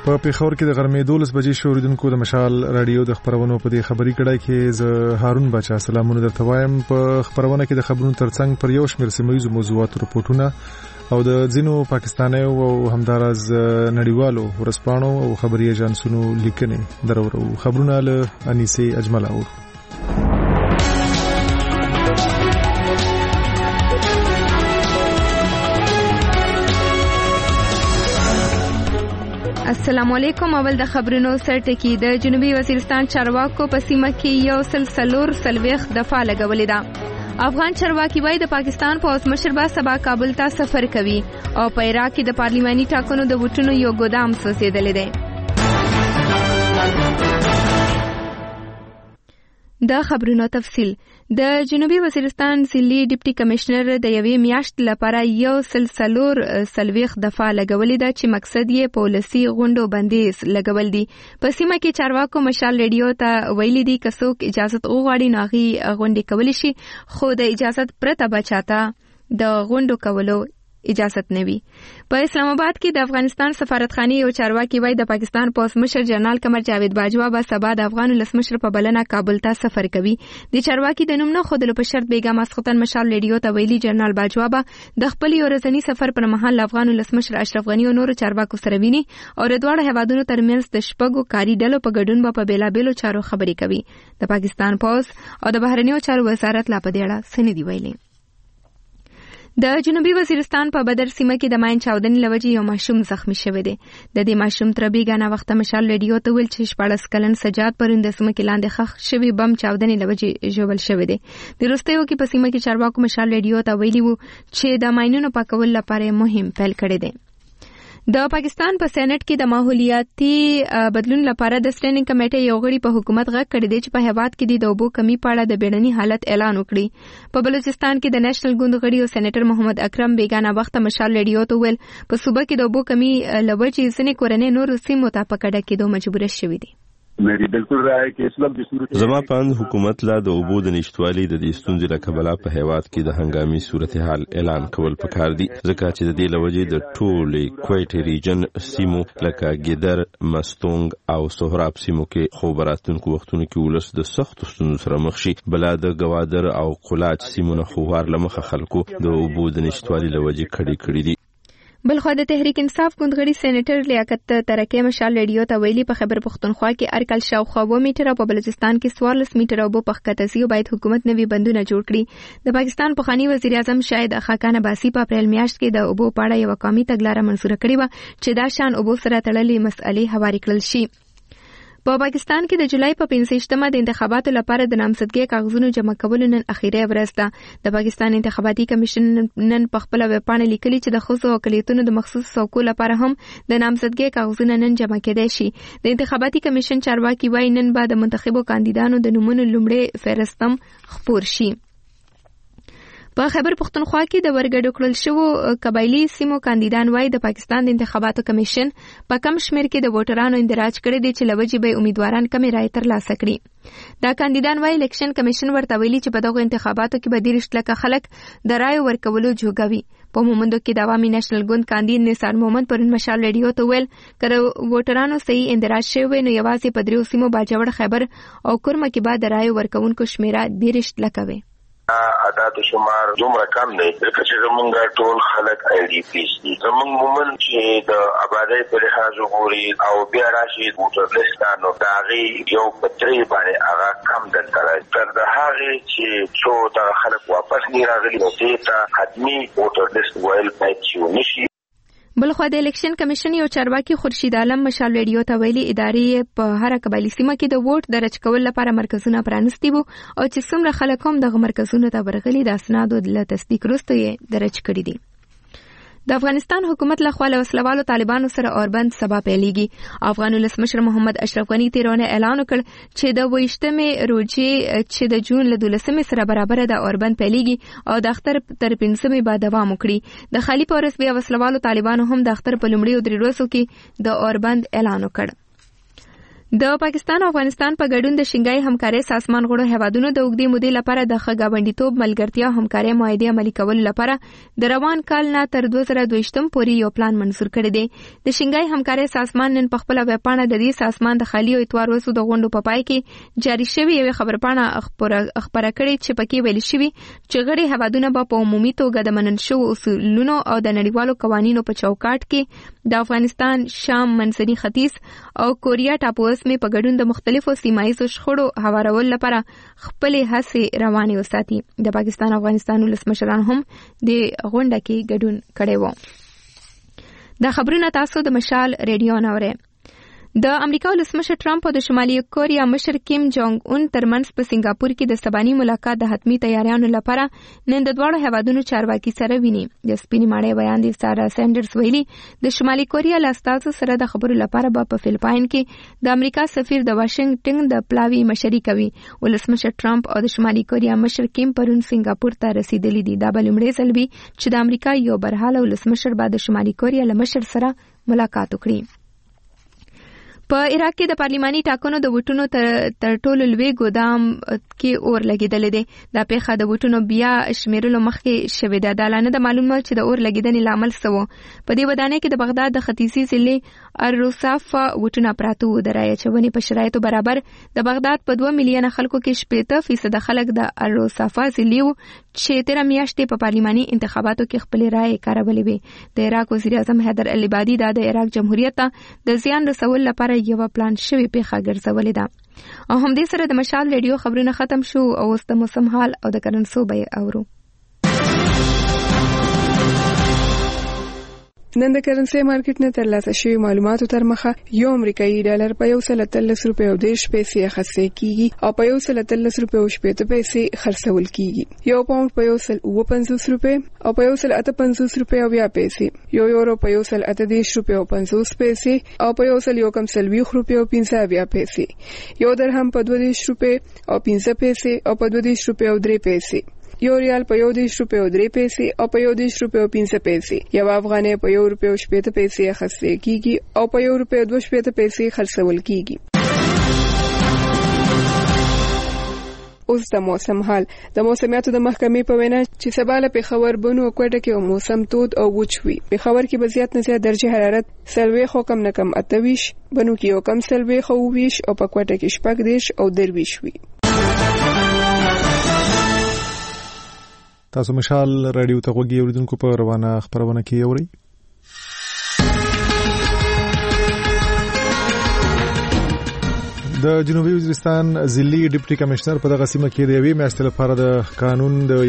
په پیښور کې د غرمې 12 بجې شوریدونکو د مشال رادیو د خبرونو په دې خبري کړای کې ز هارون بچا سلامونه درته وایم. په خبرونه کې د خبرونو ترڅنګ پر یو شمېر سیمایي موضوعات رپورټونه او د ځینو پاکستانیو او همدارز نړیوالو ورسپانو او خبري ایجنسونو لیکنې درورو. خبرونه له انیسه اجمل اور. السلام علیکم. اول د خبرونو سرټکی. د جنوبي وزیرستان چارواکو په سیمه کې یو سلسلور سلويخ دفعه لګولې ده. افغان چارواکي وايي د پاکستان پوځ مشر به سبا کابل ته سفر کوي او په عراق کې د پارلماني ټاکنو د ووټونو یو ګودام سوځېدلی دی. د خبرونو تفصیل. د جنوبي وزیرستان ضلعي ډیپټي کمشنر د یوې میاشت لپاره یو سلسلور سلويخ دفعه لګولې ده چې مقصد یې پالیسي غونډو بندیز لګول دي. په سیمه کې چارواکو مشال ریډیو ته ویلي دي که څوک اجازه وغواړي نو هغه غونډې کولی شي، خو د اجازه پرته به چاته د غونډو کولو اجازه نه وي. په اسلام آباد کې د افغانستان سفارتخانه یو چارواکي وای د پاکستان پوز مشر جنرال قمر جاوید باجوا به سبا د افغان ولسمشر په بلنه کابل ته سفر کوي. د چارواکي د نوم نه خودلو په شرط بیګا مسخوتن مشال ریډیو ته ویلي جنرال باجوا به د خپل یو ورځنی سفر پر مهال افغان ولسمشر اشرف غنی او نور چارواکو سره ویني او د دوه هیوادونو ترمنځ د شپږو کاری ډلو په ګډون په بیلابېلو چارو خبرې کوي. د پاکستان پوز او د بهرنیو چارو وزارت لا په دې اړه سندې ویلي. د جنوبي وزیرستان په بدر سیمه کې د ماین چاودنې لوجې یو ماشوم زخمی شوی دی. د دې ماشوم تر بیګانه وخت مشال ریډیو ته ویل چې 14 کلن سجاد پرون د سیمه کې لاندې خښ شوی بم چاودنې لوجې ژوبل شوی دی. د وروستیو کې په سیمه کې چارواکو مشال ریډیو ته ویلي وو چې د ماینونو پاکول لپاره مهم پیل کړی دی. د پاکستان په سېنات کې د ماحولیاتي بدلون لپاره د سټینډینګ کمیټې یو غړي په حکومت غږ کړی دی چې په هیواد کې د اوبو کمی په اړه د بیړني حالت اعلان وکړي. په بلوچستان کې د نېشنل ګوند غړي او سېنیټر محمد اکرم بیگانه وخت مشال ریډیو ته ویل په صوبه کې د اوبو کمی لوجې ځینې کورنۍ نور سیمو ته په کډه کېدو مجبور شوي دي. میری بالکل رائے کې اسلام د صورت زما پاند حکومت لا د اوبو د نشټوالي د دې ستونزې له کبله په هیواد کې د هنګامي صورتحال اعلان کول پکار دي، ځکه چې د دې لوجې د ټولې کویټ ریجن سیمو لکه ګیدر، مستونګ او سهراب سیمو کې خبراتونکو وختونو کې ولس د سخت ستونزو سره مخ شي. بلا د ګوادر او قلاچ سیمونه خوار لمخه خلکو د اوبو د نشټوالي لوجې کړي دي. بلخو د تحریک انصاف ګوندغړي سېنیټر لیاقت ترکه مشال ریډیو ته ویلي په خبر پښتونخوا کې ارکل شاوخوا 2 میټر او په بلوچستان کې 14 میټر او په خطازي باید حکومت نوي بندونه جوړ کړي. د پاکستان پخوانی وزیر اعظم شاهد خاقان عباسي په اپریل میاشت کې د اوبو پاړه یو قومي تګلارې منسوخ کړې و چې دا شان اوبو سره تړلې مسئلې هواري کړل شي. په پاکستان کې د جولای په 15مه د انتخاباتو لپاره د نامزدګۍ کاغذونو جمع کول نن اخیری ورځ ده. د پاکستان انتخاباتي کمیشن نن په خپل ویب پاڼه لیکلي چې د خصوصي اقلیتونو د مخصوص څوکو لپاره هم د نامزدګۍ کاغذونه نن جمع کېدای شي. د انتخاباتي کمیشن چارواکي وايي نن به د منتخبو کاندیدانو د نومونو لومړی فهرستم خپور شي. په خیبر پښتونخوا کې د ورګډو کړل شوو قبایلی سیمو کاندیدان وايي د پاکستان د انتخاباتو کمیشن په کم شمیر کې د ووټرانو اندراج کړی دی چې لوجې به امیدواران کمې رائے ترلاسه کړي. دا کاندیدان وايي الیکشن کمیشن ورته ویلي چې په دغه انتخاباتو کې به 30 لکه خلک د رائے ورکولو جوګوي. په مومندو کې د عوامي نېشنل ګوند کاندید نثار محمد پرون مشال ریډیو ته ویل کړه ووټرانو صحیح اندراج شوی نو یوازې په 3 سیمو باجوړ، خیبر او کورمه کې به د رائے ورکونکو شمیره 30 لکه وي. عدد شمار دومره کم دی چې زمونږ ټول خلک آی ډي پیس دي. زمونږ مومن چې د آبادۍ په لحاظ وګوري او بیا راشي ووټر لیست نو د هغې یو په 3 باندې هغه کم دلته راځي تر د هغې چې څو دغه خلک واپس نه راغلي نو دې ته حتمي ووټر لیست ویل باید چې ونشي. بلخو د الیکشن کمیشن یو چارواکي خورشید عالم مشال ریډیو ته ویلي ادارې په هر قبایلی سیمه کې د ووټ درج کول لپاره مرکزونه پرانستي وو او چې څومره خلک هم دغه مرکزونو ته ورغلي د اسنادو له تصدیق وروسته یې درج کړي دي. د افغانستان حکومت له خوا له وسلوالو طالبانو سره اوربند سبا پیلېږي. افغان ولسمشر محمد اشرف غنی تیرونه اعلان وکړ چې د 28مې روزې چې د جون له 12مې سره برابر د اوربند پیلېږي او د اختر تر 15مې به دوام وکړي. د خالی پورس بیا وسلوالو طالبانو هم د اختر په لومړیو 3 ورځو کې د اوربند اعلان وکړ. د پاکستان او افغانستان په ګډون د شنګای همکارۍ سازمان غړو هیوادونو د اوږدې مودې لپاره د ښه ګاونډیتوب ملګرتیا همکارۍ معاهدې عملي کولو لپاره د روان کال نه تر 2022 پورې یو پلان منظور کړی دی. د شنګای همکارۍ سازمان نن په خپل ویب پاڼه د دې سازمان د خالي او اتوار وسو د غونډو په پای کې جاری شوی یو خبرپاڼه خبره کړې چې پکې ویل شوی چې غړي هیوادونه په عمومي توګه د منل شوو اصولونو او د نړیوالو قوانینو په چوکاټ کې د افغانستان، شام، منځني ختیځ او کوریا ټاپو سیمې په ګډون د مختلفو سیمایي شخړو هوارولو لپاره خپل هڅې روانې وساتي. د پاکستان او افغانستان ولسمشران هم د غونډه کې ګډون کړی و. دا خبرونه تاسو د مشال ریډیو نه اورئ. د امریکا ولسمشر ټرمپ او د شمالي کوریا مشر کیم جونګ اون ترمنځ په سنگاپور کې د سباني ملاقات د حتمی تیاریانو لپاره نن د دواړو هیوادونو چارواکي سره ویني. د سپینې ماڼۍ بیان دی سارا سینډرز ویلي د شمالي کوریا له استازو سره د خبرو لپاره په فلپاین کې د امریکا سفیر د واشنگټن د پلاوی مشري کوي. ولسمشر ټرمپ او د شمالي کوریا مشر کیم پرون سنگاپور ته رسیدلی دي. دا بل لومړی ځل وي چې د امریکا یو برحاله ولسمشر بعد د شمالي کوریا له مشر سره ملاقات وکړي. په عراق کې د پارلماني ټاکنو د ووټونو تر ټولو لوی ګودام کې اور لګیدل دي. دا پیښه د ووټونو بیا شمیرلو مخکې شوې ده. دا لانه د معلومه چې د اور لګیدنې لامل څه و. په دې ودانۍ کې د بغداد د ختیځي ضلع الروساف ووټونه پراته وو. د رایې اچونې په شرایطو برابر د بغداد په 2 میلیونه خلکو کې 70% خلک د الروساف ضلع وو چې تیر میاشتې په پارلماني انتخاباتو کې خپل رایې کارولې وي. د عراق وزیر اعظم حیدر العبادي د عراق جمهوریت ته د زیان رسول لپاره یو پلان شوی پیښه ګرځولې ده. او هم دې سره د مشال ریډیو خبرونه ختم شو او اوس د موسم حال او د کرنسو به اورو. نن د کرنسي مارکیټ نه ترلاسه شوی معلوماتو تر مخه یو امریکایي ډالر په 113 روپیو د پیسې اخیستل کیږي او په 113 روپیو شپږ پیسې خرڅول کیږي. یو پاوند په 150 روپے او په 158 روپیو بیا پیسې. یو یورو په 118 روپیو 50 پیسې او په 1.40 روپیو 50 بیا پیسې. یو درهم په 20 روپے او 50 پیسې او په 20 روپیو 3 پیسې. یو ریال په 10 روپیو 3 پیسې او په 10 روپیو 50 پیسې. یو افغانۍ په 1 روپیو 7 پیسې اخیستل کیږي او په 1 روپیو 2 پیسې خرڅول کیږي. اوس د موسم حال. د موسمیاتو د محکمې په وینا چې سبا له پېښور، بنو او کوټه کې موسم تود او وچ وي. پېښور کې به زیات نه زیات درجه حرارت 40 او کم نه کم 28، بنو کې یو کم 40 او 20 او په کوټه کې 14 او 23 وي. تاسو مشال رادیو ته غوږی اوریدونکو په روانه خبرونه کې اورئ. د جنوبي وزیرستان ضلعي ډیپټي کمشنر په دغه سیمه کې د یوې میاشتې لپاره د قانون د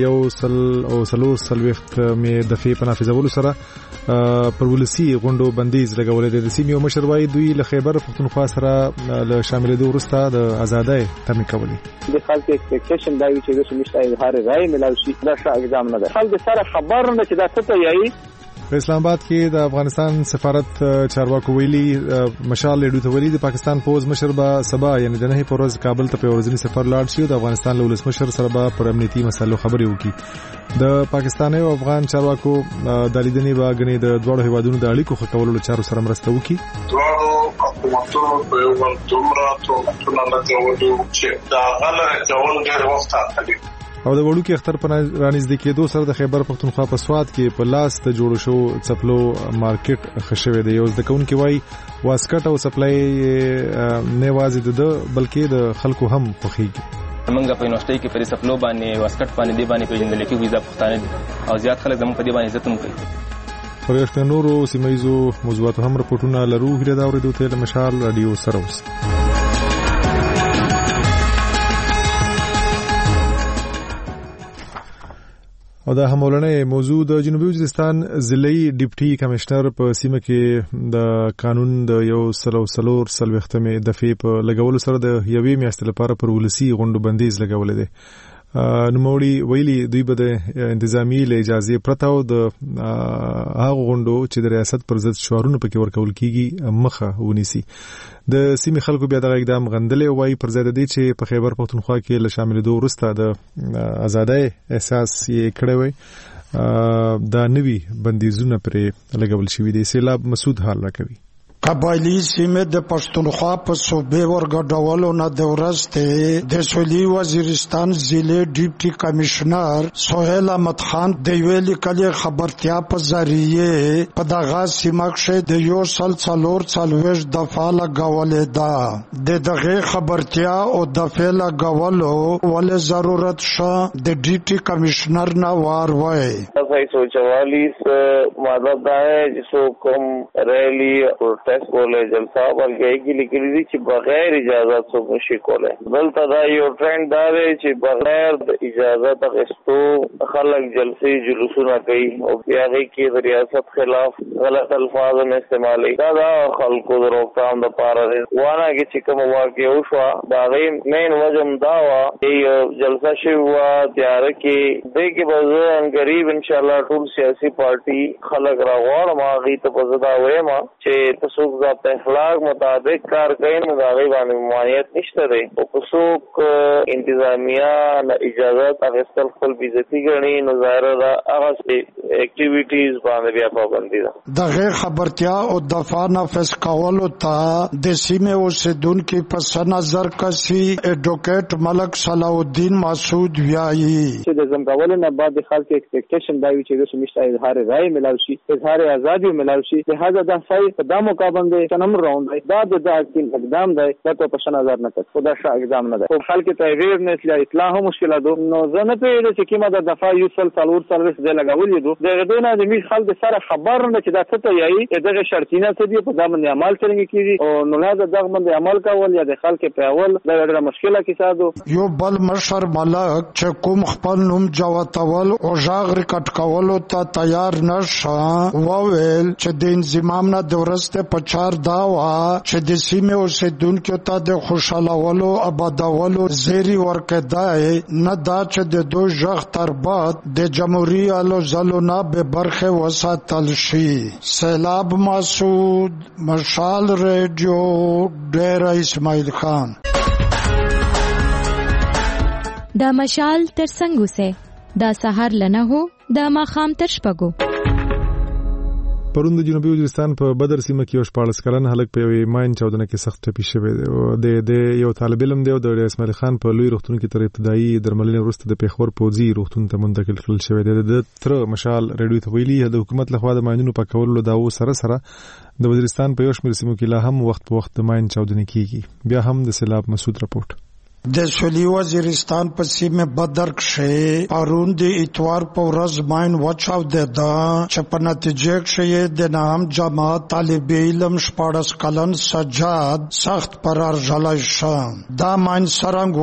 140 مې دفعې په نافذولو سره پر ولسي غونډو بندیز لګولې ده. د سیمې یو مشر وايي دوی له خیبر پښتونخوا سره له شاملېدو وروسته د ازادۍ تمې کولې. د خلکو ایکسپیکټیشن دا وی چې د سمشتای هر رائے ملاوي شي دا ښه اقدام نه ده. خلک سره خبر نه چې دا څه ته یایي. په اسلام آباد کې د افغانستان سفارت چارواکو ویلي مشال لیډو ته ویلي د پاکستان پوز مشر به سبا یعنی د 9 په ورځ کابل ته په ورځنی سفر لاړ شي او د افغانستان له ولسمشر سره به پر امنیتي مسایلو خبرې وکړي. د پاکستاني او افغان چارواکو د لیدنې باغنې د دوه هیوادونو د اړیکو ښه کولو لپاره سره مرسته وکړي. دوه حکومتونو په یو بل دومره توګه نه ودو چې دا غلره ځول ډېر وخت اخلي. او د وړوکی اختر په رانږدې کېدو سره د خیبر پښتونخوا په سواد کې په لاس ته جوړ شو څپلو مارکیټ خښوي دی. یو ځکهونکي وای واسکټ او سپلای نه وازید ده بلکې د خلکو هم خوخيږي. موږ په یونیورسيټي کې په سپلو باندې واسکټ باندې دی باندې پیژندل کېږي ځکه پښتانه او زیات خلک زموږ په دی باندې عزت هم کوي. په یو نورو سیمایزو موضوعات هم راپورټونه لرو. هله دا اوریدو ته مشال رادیو سره اوس. او دا همولنې موضوع د جنوبي وزیرستان ضلعي ډیپټي کمشنر په سیمه کې د قانون د 140 دفعې په لګولو سره د یوې میاشتې لپاره پر ولسي غونډو بندیز لګولې ده. نوموړي ویلي دوی به د انتظامی له اجازه پرته او د هغه غونډو چې د ریاست پر ضد شعارونه پکې ورکول کیږي مخه ونیسي. د سیمې خلکو بیا د اقدام غندلې وایي پر ضد دي چې په خیبر پښتونخوا کې له شاملېدو وروسته د ازادۍ احساس یې کړی وي. دا نوي بندیزونه پرې لګول شوي دي. سیلاب مسعود حال راکوي. قبایلی سیمه د پښتونخوا په صوبې ورګډولو نه د ورسته د سولي وزیرستان ضلع ډیپټي کمشنر سہیل احمد خان د ویلي کلی خبرتیا په ذریعه په دغه سیمه کې د یو سل څلور څلويش دفعه لګولې ده د دغه خبرتیا او دفعه لګولو ول ضرورت شو د ډیپټي کمشنر نه وای صحیح سوچوالیس مطلب دا ہے جسو کم ریلی پروٹیسٹ کولے جلسہ بلکہ کی لکھی دی چې بغیر اجازت سو نشي کولے دلته دا یو ټرند دا دی چې بغیر اجازت اخستو خلک جلسې جلوسونه کوي او بیا کې د ریاست خلاف غلط الفاظ استعمالي دا خلکو د روکثام لپاره وانه کې چې کوم واقع وشو دا غي مین وجم دا وا چې جلسه شي وا تیار کې دې کې به قریب ان شاء الله ټول سیاسي پارټي خلک راغواړم هغه ته په زدا وایم چې تاسو ضابط اخلاق مطابق کار کوي نو دا غي باندې ممانعت نشته دی او څوک انتظامیه اجازه اخیستل خپل بیزتی غني نو ظاهر دا هغه اکټیویټیز باندې بیا پابندي ده دغه خبرتیا او دفاع نفس کولو ته د سیمه اوسیدونکو پس نظر کسي ایڈوکیټ ملک صلاح الدین مسعود ویایي چې د زمکول نه بعد خلک ایکسپیکټیشن دا وی چې د سمشت اظهار رائے ملاوي شي اظهار ازادي ملاوي شي لہذا دا صحیح په مقابل د تنم راوند دا د اقدام دی دا په نظر نه کوي خدا شا اقدام نه دی او خلک ته ویرنس لا اطلاع هم مشکله ده نو زنه په دې چې کیمه د دفاع یو سل څلور سرویس د لګولې دو دغه نه د می خلک سره خبر نه چې دا څه ته یي دغه شرطینه څه دی په دامن عمل څنګه کیږي او نو لازم دغه باندې عمل کول یا د خلک په اول دا ډېره مشکله کیسه ده یو بل مشر ملک چې کوم خپل نوم جواتول او ژغ ریکټ کولو ته تیار نشه وویل چې د انضمام نه د ورسته په چار دا وا چې د سیمه اوسیدونکو ته د خوشالولو آبادولو زیری ورکړای نه دا چې د دوه ژغ تر بعد د جمهوریت الو زلونه به برخه وساتل شي سیلاب مسعود مشال ریډیو ډیر اسماعیل خان دا مشال تر څنګه سه دا سحر لنه هو دا ماخام تر شپګو پرون د جنوبي وزیرستان په بدر سیمه کې یو 14 کلن هلک په یوې ماین چاودنه کې سخت ټپي شوی دی او د یو طالب علم دی او د اسماعیل خان په لوی روغتون کې تر ابتدایي درملنې وروسته د پیښور پوځي روغتون ته منتقل کړل شوی دی د تر مشال ریډیو ته ویلي د حکومت لخوا د ماینونو پاکولو داو سره د وزیرستان په یو شمېر سیمو کې لا هم وخت په وخت ماین چاودنه کیږي بیا هم د سیلاب مسعود رپورټ د سولي وزیرستان په سیمه بدر کې پرون د اتوار په ورځ ماین وچاو د چې په نتیجه کې د نام جماعت طالب علم 14 کلن سجاد سخت پرارجلای شو دا ماین سرنګ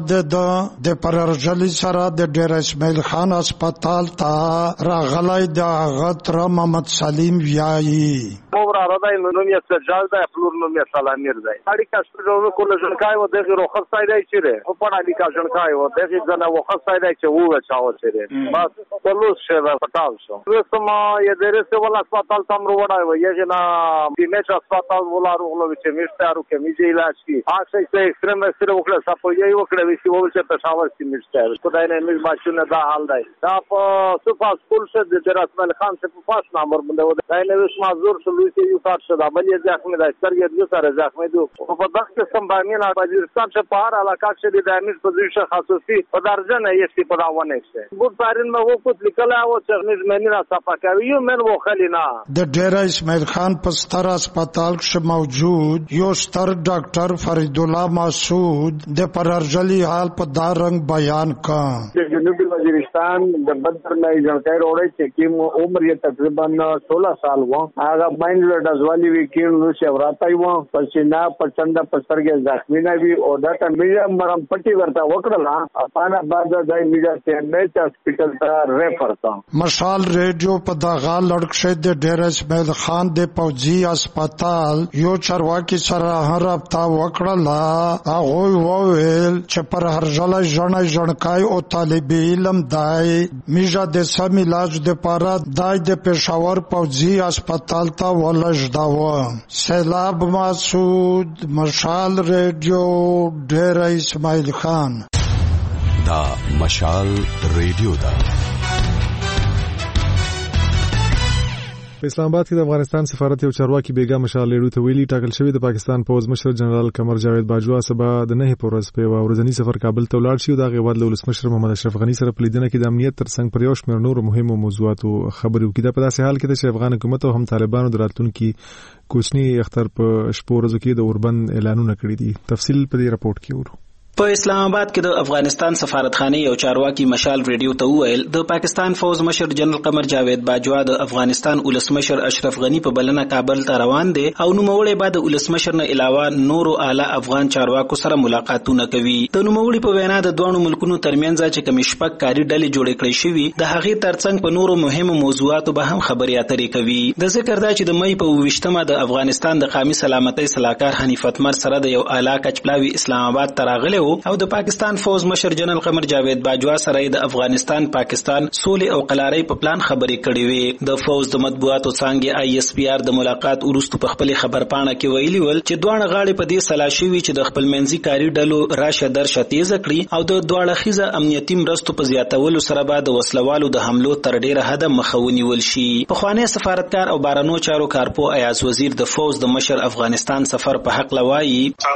وچاو د پرارجلی سره د ډیر اسماعیل خان هسپتال ته راغلای د غتر محمد سلیم ویایي مورا راځي نو یې سجاد د خپل نوم یې سلامیر دی اړیکه شپږو کوله ځکای و دغه روخص سایډ چیرې په پړه لیکا ځنکای و دغه ځنه وخت سایډ چې وو چاو چیرې بس پلوس شه پټاو شو وسما یې درسه ولا هسپتال تم وروړای و یې نه بیمه هسپتال ولا روغلو چې میشتارو کې میځي علاج کی اخر چې ایکستریم سره وکړه صفو یې وکړه وسی وول چې پېښور کې میشتار خدای نه میز ماشونه دا حال دی دا په صفه سکول څخه د رسمل خان څخه پاس نمبر باندې دا نه وس مازور شلو چې یو کار شو دا بلې ځکه دا سترګې د سره ځکه دو په دغه سم باندې نه وزیرستان چې په هر علاقه کې د امیر پوزیشن خاصوسی په درجه نه یې په داونه شي ګور پارین مو وکړ لیکل او چې مې نه صفه کوي من و خلینا د ډیر اسماعیل خان په ستر هسپتال کې موجود یو ستر ډاکټر فرید الله مسعود د پرارجلی حال په دا رنگ بیان کړ د جنوبي وزیرستان د بدر نه ځنکای وروړي چې کوم عمر یې تقریبا 16 سال و هغه باندې دزوالي وکړ نو چې وراتای و پښینا پچنده پسترګه زخمی نه وی او دا میډیا مرم پټي ورته وکړه اپانا بعد دای میډیا ته میچ هسپتال ته ریفر تا مشال ریډیو په دغه لړکشه د ډیر اسماعیل خان د پوځي هسپتال یو چرواکي سره هرپتا وکړه هغه وویل چې پر هرجله ژړکای او طالب علم دای میډیا د سم علاج د پاره دای د پېښور پوځي هسپتال ته ولژداوه سیلاب مسعود مشال ریډیو ډیر اسماعیل خان دا مشال ریډیو دا په اسلام آباد کې د افغانستان سفارت یو چارواکي بیګا مشال لیډو ته ویلي ټاکل شوی د پاکستان پوز مشر جنرال قمر جاوید باجوا سبا د نه په ورځ په ورځنی سفر کابل ته ولاړ شي او د غوړ ولس مشر محمد اشرف غنی سره په لیدنه کې د امنیت ترڅنګ پر یو شمېر نور مهمو موضوعاتو خبرې وکړي. په داسې حال کې چې افغان حکومت او هم طالبانو د راتلونکي کوچنی اختر په شپو ورځو کې د اوربند اعلانونه کړی دي. تفصیل په دې راپورټ کې ورو. په اسلام آباد کې د افغانستان سفارتخانه یو چارواکي مشال ریډیو ته وویل د پاکستان فوز مشر جنرال قمر جاوید باجوا د افغانستان ولسمشر اشرف غنی په بلنه کابل ته روان دي او نوموړی بعد ولسمشر نه علاوه نورو اعلی افغان چارواکو سره ملاقاتونه کوي. د نوموړي په وینا د دوه ملکونو ترمنځ چې کوم شپږ کاري ډلې جوړې کړې شوې د هغې ترڅنګ په نورو مهمو موضوعاتو به هم خبرې اترې کوي. د ذکر دا چې د مې په 28مه د افغانستان د قومي سلامتۍ صلاحکار حنیف اتمر سره د یو اعلی کچپلاوي اسلام آباد ته راغلی او د پاکستان فوز مشر جنرال قمر جاوید باجوا سره د افغانستان پاکستان سولې او قلارۍ په پلان خبرې کړې وې. د فوز د مطبوعاتو څانګې ISPR د ملاقات وروسته په خپل خبرپاڼه کې ویلي ول چې دوه غاړې په دې سلا شوي چې د خپل منځي کاری ډلو راشه درشه تیز کړي او د دوه خيزه امنیتي مرستو په زیاتولو سره به د وسلوالو د حملو تر ډیره حد مخاوني ول شي. په خواني سفارتکار او بارنو چارو کارپو ایاز وزیر د فوز د مشر افغانستان سفر په حق لوایي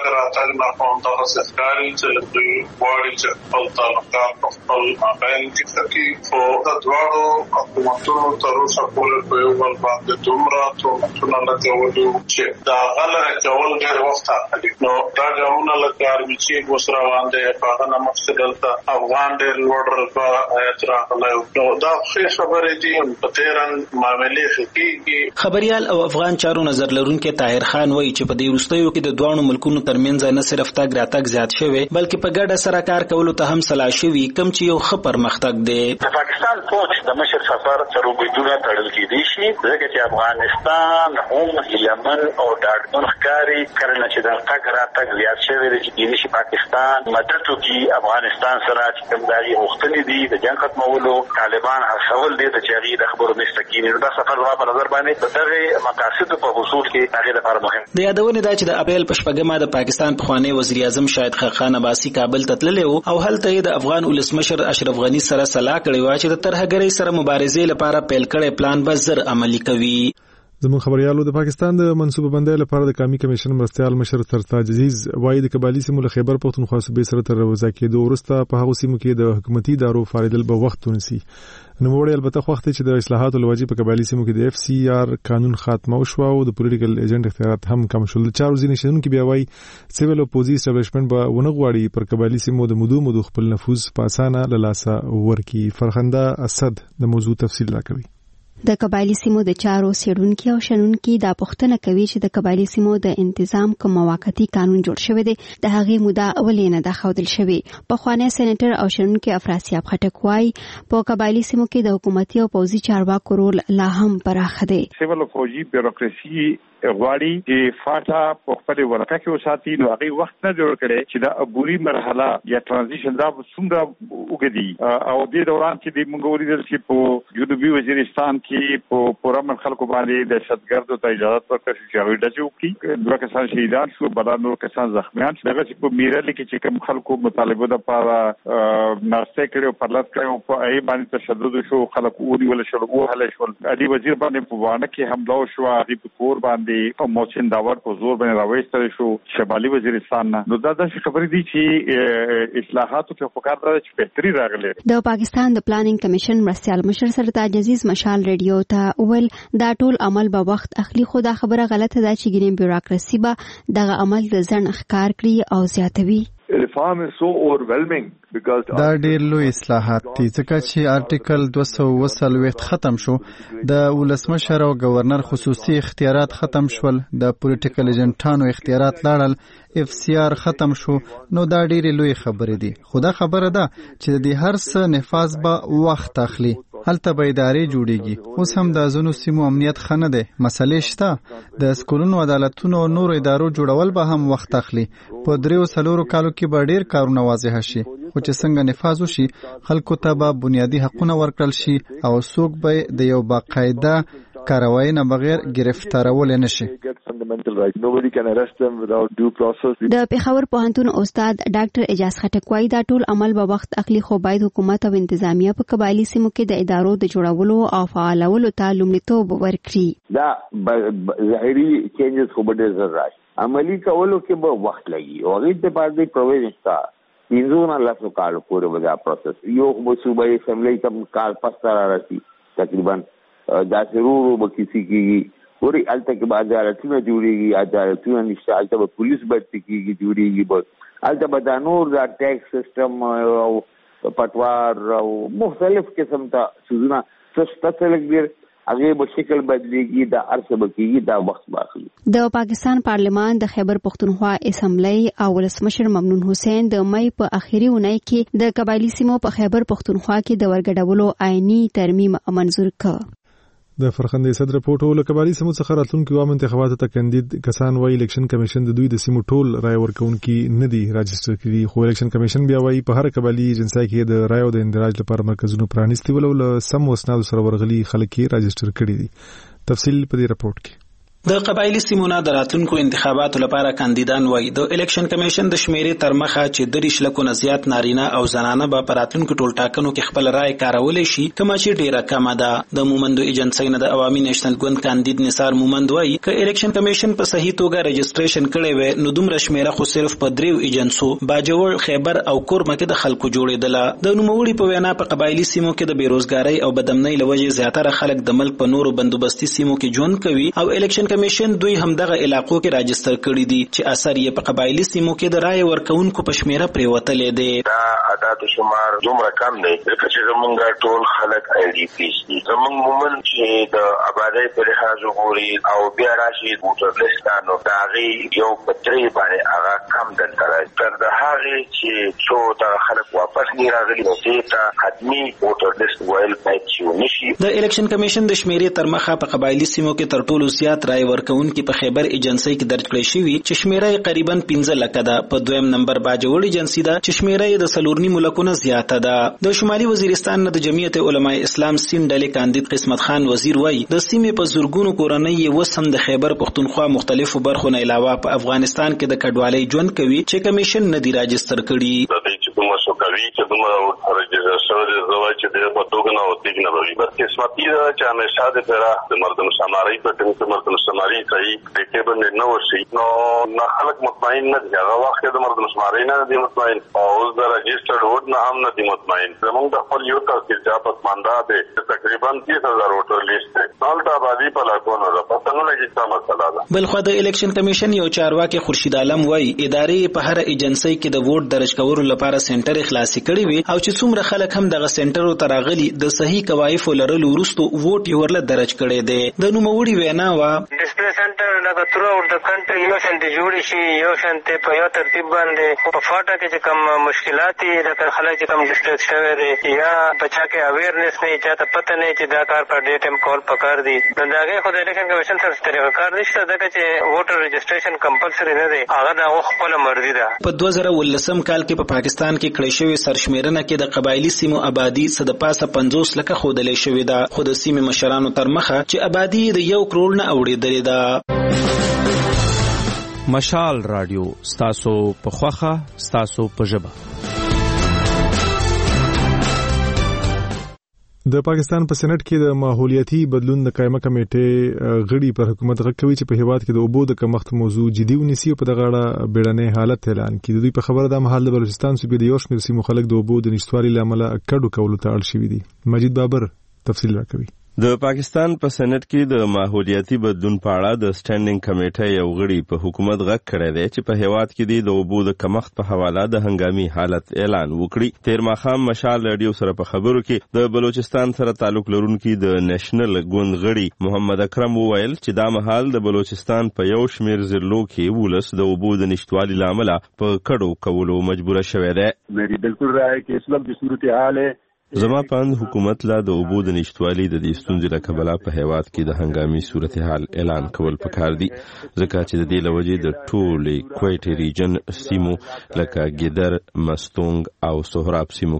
واړي چې خپل تعلقات په خپل مابین کې ترکیب او د دواړو حکومتونو تر اوسه پورې په یو بل باندې دومره توپونه لګولي چې دا غلره کول ډېر وخت اخلي. نو دا ډول لکه ارمیچي ګوسرا باندې په هغه مقصد دلته افغان ډېر لوړ په اعتراض نو دا ښه خبرې دي په تیرن معاملې خکېږي. خبريال او افغان چارو نظر لرونکي طاهر خان وایي چې په دې وروستیو کې د دوه ملکونو ترمنځ نه صرف تګ راتګ زیات شوی بلکې په ګډه سره کار کولو ته هم سلا شوی کم چې یو ښه پرمختګ دی. د پاکستان فوج د مشر سفر سره وګړو تړل کېدی شي ځکه چې افغانستان هم یمن او ډاډمن ښکاری کړنه چې د تګ راتګ زیات شوی دی چې شي پاکستان مدد وکړي افغانستان سره چې کوم داري وختلې دي د جنگ ختمولو طالبان هڅول دي چې هغه د خبرو مستقیم دا سفر په نظر باندې د دغه مقاصد په حصول کې هغه لپاره مهم دی. یادونه دا چې د اپریل په شپږمه د پاکستان پخوانی وزیر اعظم شاهد خان عباسي کابل ته تللی او هلته د افغان ولسمشر اشرف غنی سره صلاح کړې و چې د ترهګرۍ سره مبارزې لپاره پیل کړی پلان به زر عملي کوي. زموږ خبريالو د پاکستان د منصوبه بندۍ لپاره د قومي کمیشن مرستيال مشر سرتاج عزیز وايي د قبایلی سیمو له خیبر پختونخوا صوبې سره تر وځه کېدو وروسته په هغو سیمو کې د حکومتي ادارو فعالیدل به وخت ونیسي. نوموړی البته خوښ دی چې د اصلاحاتو لوجې په قبایلی سیمو کې د FCR قانون خاتمه وشو او د پولیټیکل ایجنټ اختیارات هم کم شول. چارو ځینې شنونکي بیا وايي سیویل اپوزي اسټابلیشمنت به ونه غواړي پر قبایلی سیمو د مودو خپل نفوذ په اسانه له لاسه ورکړي. فرخنده اسد د موضوع تفصیل راکوي. د قبایلی سیمو د چارو سیډونکو او شنونکو دا پوښتنه کوي چې د قبایلی سیمو د انتظام کوم موقتی قانون جوړ شوی دی د هغې موده اولینه د خودل شوی. په خوانه سېنیټر او شنونکو افراسیاب خټک وايي په قبایلی سیمو کې د حکومتي او پوځي چارواکو رول لا هم پراخ دی. سیول فوجي بیوروکراسي غواړي چې فاټا په خپل ورکه کې وساتي نو هغه وخت نه جوړ کړي چې د عبوري مرحله یا ترانزیشن دا څومره وګدي او د دوران کې د منګوري د چې په جنوبي وزیرستان کې په پرامن خلکو باندې د شتګردو ته اجازه ورکړل چې هغه د چوکي دوه کسان شهیدان شو بل نور کسان زخمیان شو. دغه چې په میرل کې چې کوم خلکو مطالبه د پاره ناشته کړو پرلط کړو په ای باندې تشدد شو خلکو اوري ول شو او هله شو علي وزیر باندې په وانه کې حمله شو هغه په کور باندې او موچن داور په زور باندې راوېستل شو شمالي وزیرستان نه. نو دا د خبرې دي چې اصلاحاتو په فکر راځي چې بهتري راغلي. د پاکستان د پلانینګ کمیشن مرستيال مشر سرتاج عزیز مشال ریډیو ته ول دا ټول عمل به وخت اخلي خو دا خبره غلطه ده چې ګرین بیوروکراسي به دغه عمل د ځن ښکار کړي او زیاتوي. Reform is so overwhelming because دا ډېر لوی اصلاحات دي ځکه چې آرټیکل 240 ختم شو د ولسمشر او گورنر خصوصي اختیارات ختم شول د پولیټیکل ایجنټانو اختیارات لاړل FCR ختم شو نو دا ډېر لوی خبره دي. خو دا خبره ده چې د هر څه نفاذ به وخت اخلي. هلته به ادارې جوړیږي. اوس هم د ځینو سیمو امنیت خنه ده مسلې شته د سکولونو عدالتونو او نور ادارو جوړول به هم وخت اخلي. په 3-4 کالو کې به ډېر کارونه واضح شي خو چې څنګه نفاذ وشي خلکو ته به بنیادی حقونه ورکړل شي او څوک به د یو باقاعده کاروایی نه بغیر گرفتارول نشي. د پیښور پوهنتون استاد ډاکټر اجاز خټک وايي دا ټول عمل به وخت اخلي، خو باید حکومت او انتظامیه په قبایلی سیمو کې د ادارو د جوړولو او فعالولو ته لومړیتوب ورکړي. دا ظاهري چینجز خو به ډېر زر راشي، عملی کولو کې به وخت لګي او هغې ته باید پروویژن شته. 15 کال پورې به دا پروسس یو صوبایي اسمبلی کم کال پس ته راشي تقریبا داسې ورو به کیسې کېږي. ورې هلته کې به عدالتونه جوړېږي، عدالتونه نشته، هلته به پولیس بدې کېږي جوړېږي، به هلته به دا نور دا ټیکس سیسټم او پټوار او مختلف قسم ته څیزونه څه لږ ډېر هغې به شکل بدلېږي، دا هر څه به کېږي، دا وخت به اخلي. د پاکستان پارلمان د خیبر پښتونخوا اسمبلی او ولسمشر ممنون حسین د مې په اخیری اونۍ کې د قبایلی سیمو په خیبر پښتونخوا کې د ورګډولو آئینی ترمیم منظور کړ. د فرخندې صدر پورټو له قبایلی سیمو څخه راتلونکي عام انتخاباتو ته کاندید کسان وايي الیکشن کمیشن د دوی د سیمو ټول رای ورکونکي نه دي راجستر کړي، خو الیکشن کمیشن بیا وايي په هر قبایلی ایجنسی کې د رای او د اندراج لپاره مرکزونه پرانیستي ول او له سم اسنادو سره ورغلي خلک یې راجستر کړي دي. تفصیل په دې راپورټ کې. د قبایلی سیمو نه د راتلونکو انتخاباتو لپاره کاندیدان وایي د الیکشن کمیشن د شمیرې تر مخه چې 30 لکو نه زیات نارینه او زنانه به په راتلونکو ټول ټاکنو کې خپل رائے کارولی شي، کومه چې ډیره کمه ده. د مومندو ایجنسی نه د عوامي نېشنل ګوند کاندید نثار مومند وایي ک الیکشن کمیشن په صحیح توګه رجسټریشن کړي وي نو دومره شمیره خو صرف په 3 ایجنسو باجوړ، خیبر او کورمه کې د خلکو جوړېدله. د نوموړي په وینا په قبایلی سیمو کې د بیروزګاری او بدامنۍ لوجې زیاتره خلک د ملک په نورو بندوبستي سیمو کې ژوند کوي او الیکشن کمیشن دوی هم دغه علاقو کې راجستر کړي دي چې اثر یې په قبایلی سیمو کې د رائے ورکونکو په شمیره پریوتلې دي. دا عدد شمار دومره کم دی ځکه چې زمونږ ټول خلک آی ډي پیس دي. زمونږ مومن چې د آبادۍ په لحاظ وګوري او بیا راشي ووټر لیست نو د هغې یو په 3 باندې هغه کم دلته راځي تر د هغې چې څو دغه خلک واپس نه راغلي نو دې ته حتمي ووټر لیست ویل باید چې ونشي. د الیکشن کمیشن د شمیرې تر مخه په قبایلی سیمو کې تر ټولو زیات رائے ورکونکي په خیبر ایجنسی کې درج کړی شوی چې شمیره یې قریبا 15 لکه ده. په دویم نمبر باجوړ ایجنسی ده چې شمیره یې د 4 ملکونو زیاته ده. د شمالي وزیرستان نه د جمعیت علماء اسلام سین ډلې کاندید قسمت خان وزیر وایي د سیمې په زورګونو کورنۍ یې اوس هم د خیبر پښتونخوا مختلفو برخو نه علاوه په افغانستان کې د کډوالۍ ژوند کوي چې کمیشن نه دی راجستر کړي. کوي چې دومره رجسټر شوی چې د پټوګنه او تیګنه وي بس قسمتي ده چې همیشه د پیرا د مردم شماري په ټیم کې مردم شماري صحیح د کې باندې نو شي نو نه خلک مطمئن نه دي. هغه وخت د مردم شماري نه دي مطمئن او اوس د رجسټر ووټ نه هم نه دي مطمئن. زموږ د خپل یو تاسو چې ماندا ده تقریبا 30000 ووټر لیست ده نو د آبادی په لاکونو ده پته نه لګي څه مسله ده. بل خو د الیکشن کمیشن یو چارواکي خورشید عالم وایي ادارې په هر ایجنسی کې د ووټ درج کولو لپاره سنټر خلاصي کړی وي او چې څومره خلک هم دغه سنټرو ته راغلي د صحیح کوایف لرلو وروسته ووټ یې ورله درج کړی دی. د نوموړي وینا وه ډسپلی سنټر لکه تھرو اوټ د کنټري یو شانتې جوړې شي یو شانتې په یو ترتیب باندې په فاټا کې چې کوم مشکلات دي لکه خلک چې کوم ډسپلیس شوی دی یا بچا کې اویرنس نه چاته پته نه چې دا کار په ډې ټایم کول پکار دي نو د هغې خو د الیکشن کمیشن سره طریقه کار نشته ځکه چې ووټر رجسټریشن کمپلسري نه دی هغه د هغو خپله مرضي ده. په 2019 کال کې په پاکستان کې کړی شوې سرشمیرنه کې د قبایلی سیمو آبادی څه د پاسه 50 لکه ښودلې شوې ده خو د سیمې مشرانو تر مخه چې آبادی د 1 کروڑ نه اوړېدلې ده. مشال رادیو ستاسو په خوخه ستاسو په ژبه. د پاکستان په سېنات کې د ماحولیاتي بدلون د قائمه کمیټې غړي پر حکومت غږ کوي چې په هیواد کې د اوبو د کمښت موضوع جدي ونیسي او په دغه اړه بیړنی حالت اعلان کړي. د دوی په خبره د مهال د بلوچستان صوبې د یو شمېر سیمو خلک د اوبو د نشتوالي له امله کډو کولو ته اړ شوي دي. مجید بابر تفصیل راکوي. د پاکستان په سېنات کې د ماحولیاتي بدلون په اړه د سټینډینګ کمیټې یو غړي په حکومت غږ کړی دی چې په هیواد کې د اوبو د کمښت په حواله د هنګامي حالت اعلان وکړي. تیر ماښام مشال رادیو سره په خبرو کې د بلوچستان سره تعلق لرونکي د نېشنل ګوند غړي محمد اکرم وویل چې دا مهال د بلوچستان په یو شمېر ضلعو کې ولس د اوبو د نشتوالي له امله په کډو کولو مجبوره شوی دی. میری بالکل رائے کې اس وخت د صورتحال ہے زما پاند حکومت لا د اوبو د نشتوالي د دې ستونزې له کبله په هیواد کې د هنګامي صورتحال اعلان کول پکار دي ځکه چې د دې له وجې د ټولې کویټې ریجن سیمو لکه ګیدر، مستونګ او سهراب سیمو کې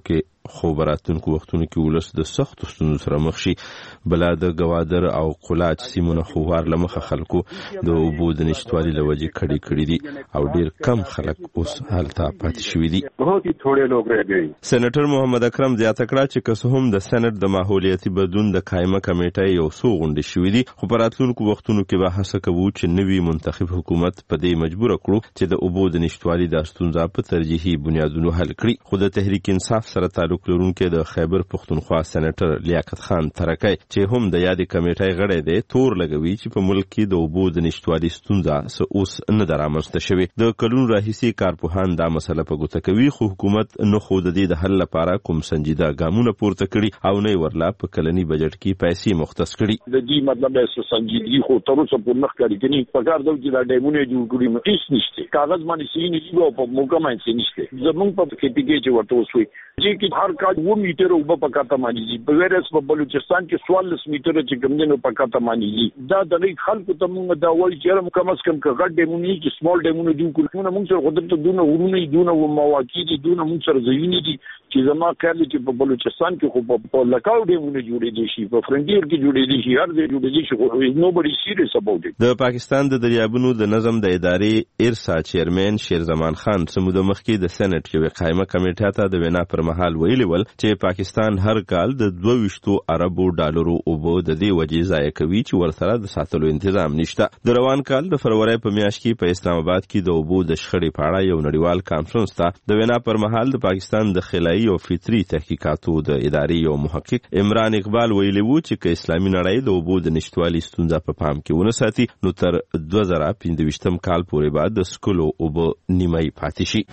خو براتونکو وختونو کې ولس د سختو ستونزو سره مخ شي. بلا د ګوادر او قلاچ سیمونه خوار لمخه خلکو د اوبو د نشټوالي له وجې کړي دي او ډیر کم خلک اوس هلته پاتې شوي دي. سېنیټر محمد اکرم زیاته کړه چې که څه هم د سېنیټ د ماحولیاتي بدلون د قایمه کمیټې یو څو غونډې شوي دي، خو په راتلونکو وختونو کې به هڅه کوو چې نوي منتخب حکومت په دې مجبور کړو چې د اوبو د نشټوالي د ستونزې په ترجیحي بنیادونو حل کړي. خو د تحریک انصاف سره تعلق لرونکي د خیبر پښتونخوا سېنیټر لیاقت خان ترکی چې هم د یادې کمیټې غړی دی تور لګوي چې په ملک کې د اوبو د نشټوالي ستونزه اوس نه ده رامنځته شوې. د کلونو راهیسې کارپوهان دا مسله په ګوته کوي، خو حکومت نه خو د دې د حل لپاره کوم سنجیده ګامونه پورته کړي او نه ورلا په کلني بجټ کې پیسې مختص کړي. د دې مطلب یې سنجیدګي خو تر اوسه پورې نه ښکاري کېږي. پکار دی چې دا ډیمونه جوړ کړي هیڅ نشته، کاغذ باندې سي نه او په موقع باندې نشته. زمونږ په کې چې ورته وسوي چې هر کال 2 میټر او په پکاته مانیږي، په ویرس په بلوچستان کې 14 میټر چې ګمدنو پکاته مانیږي. دا د لږ خلکو ته موږ دا وایي چې کم از کم غټ ډیمونه چې سمال ډیمونه جوړ کړو. موږ سره قدرت دونه ورونه دونه مواقع دي، دونه موږ سره ځایونه دي چې زما خیال چې په بلوچستان کې خو په لکاو ډیمونه جوړې دي شي، په فرنټیر کې جوړې دي شي، هر ځای جوړې دي شي، خو نوبډي سیریس اباوټ اټ. د پاکستان د دریابونو د نظم د ادارې ارسا چیرمن شیرزمان خان سمود مخکې د سېنیټ یو قایمه کمیټه ته د وینا پر مهال ویلي ول چې پاکستان هر کال د 22 اربو ډالرو اوبو د دې وجې ضایع کوي چې ورسره د ساتلو تنظیم نشته. د روان کال د فروری په میاشت کې په اسلام آباد کې د اوبو د شخړې په اړه یو نړیوال کانفرنس ته د وینا پر مهال د پاکستان د خلایي او فطري تحقیقاتو د ادارې یو محقق عمران اقبال ویلي وو چې که اسلامي نړۍ د اوبو د نشټوالي ستونزه په پام کې ونه ساتي نو تر 2015 کال پورې بعد د سکولو اوبو نیمای پاتې شي.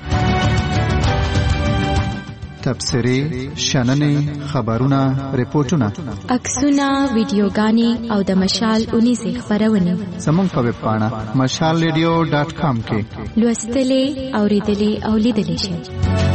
تبصرې، شننې، خبرونه، ریپورتونه، عکسونه، ویډیوګانې او د مشال اونیزې خبرونه زموږ په ویب پاڼه mashalradio.com کې لوستلې، اوریدلې او لیدلې شئ.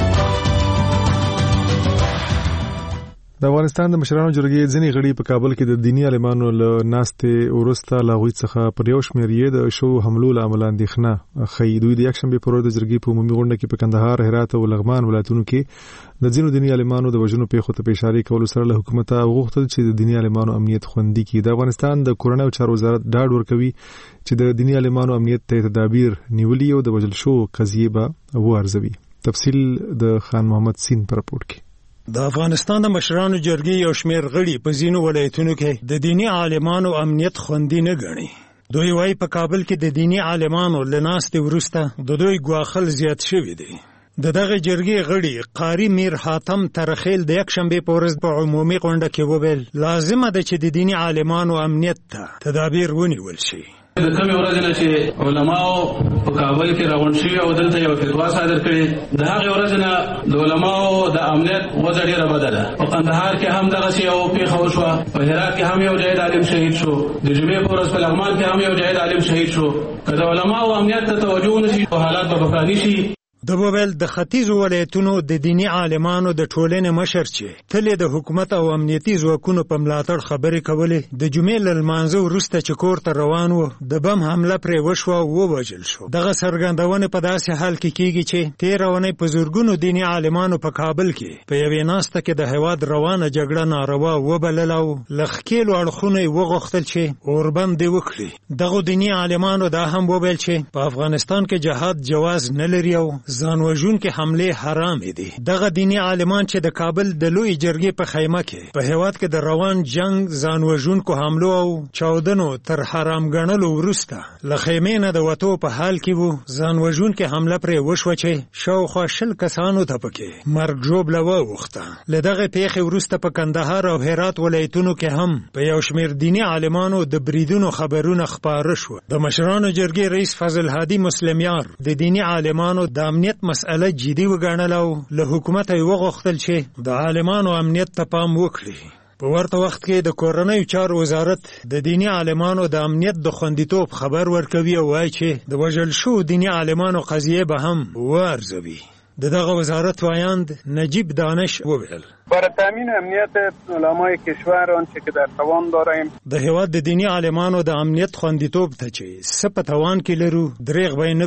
د افغانستان د مشرانو جرګې ځینې غړي په کابل کې د دیني عالمانو له ناستې ورسته لاغوي څخه پر یو شمېر یې د شو حملو له امله اندېښنه ښیي. دوی د یکشنبې پر ورځ د جرګې په عمومي غونډه کې په کندهار، هرات او لغمان ولایتونو کې د ځینو دیني عالمانو د وژنو پیښو ته په اشاره کولو سره له حکومته وغوښتل چې د دیني عالمانو امنیت خوندي کړي. د افغانستان د کورنیو چارو وزارت ډاډ ورکوي چې د دیني عالمانو امنیت ته تدابیر نیولي او د وژل شو قضیې به وارزوي. تفصیل د خان محمد سین پر راپور کې. د افغانستان د مشرانو جرګې یو شمېر غړي په ځینو ولایتونو کې د دیني عالمانو امنیت خوندي نه ګڼي. دوی وايي په کابل کې د دینی عالمانو له ناستې وروسته د دوی ګواښل زیات شوی دی. د دغه جرګې غړي قاری میر حاتم ترخیل د یکشنبې په ورځ په عمومي غونډه کې وویل لازمه ده چې د دینی عالمانو امنیت ته تدابیر ونیول شي. د کومې ورځې نه چې علماو په کابل کې راغونډ شوي او دلته یو فتوا صادر کړې، د هغې ورځې نه د علماو د امنیت وضع ډېره بده ده. په قندهار کې هم دغسې یو پیښه وشوه، په هرات کې هم یو جاهد عالم شهید شو، د جمعې په ورځ په لغمان کې هم یو جاهد عالم شهید شو. که د علماو امنیت ته توجه ونه شي حالات به بحراني شي. د بوبل د ختیځو ولایتونو د دینی عالمانو د ټولنې مشر چې تل د حکومت او امنیتي ځواکونو په ملاتړ خبرې کولې، د جمعې له لمانځه وروسته چې کور ته روان و د بم حمله پرې وشوه او ووژل شو. دغه څرګندونې په داسې حال کې کیږي چې تېره اونۍ په زرګونو دینی عالمانو په کابل کې په یوې ناسته کې د هېواد روانه جګړه ناروا وبلله او له ښکېلو اړخونو یې وغوښتل چې اوربند یې وکړي. دغو دینی عالمانو دا هم وویل چې په افغانستان کې جهاد جواز نه لري او ځان وژونکې حملې حرامې دي. دغه دیني عالمان چې د کابل د لوی جرګې په خیمه کې په هېواد کې د روان جنگ، ځان وژونکو حملو او چاودنو تر حرام ګڼلو وروسته له خیمې نه د وتو په حال کې وو، ځان وژونکې حمله پرې وشوه چې شاوخوا 20 کسانو ته پکې مرګ ژوبله واوښته. له دغې پیښې وروسته په کندهار او هرات ولایتونو کې هم په یو شمېر دیني عالمانو د بریدونو خبرونه خپاره شوه. د مشرانو جرګې رئیس فضل هادي مسلمیار د دیني عالمانو د امنیت مسئله جدي وګڼله او له حکومته یې وغوښتل چې د عالمانو امنیت ته پام وکړي. په ورته وخت کې د کورنیو چارو وزارت د دینی عالمانو د امنیت د خوندیتوب خبر ورکوي او وایي چې د وژل شو دینی عالمانو قضیه به هم وارزوي. دغه وزارت وایند نجیب دانش وویل برای تامین امنیت علمای کشور آنچه که در توان داریم د هېواد د دینی عالمانو د امنیت خوندیتوب ته چې څه په توان کې لرو دریغ به یې نه کړو.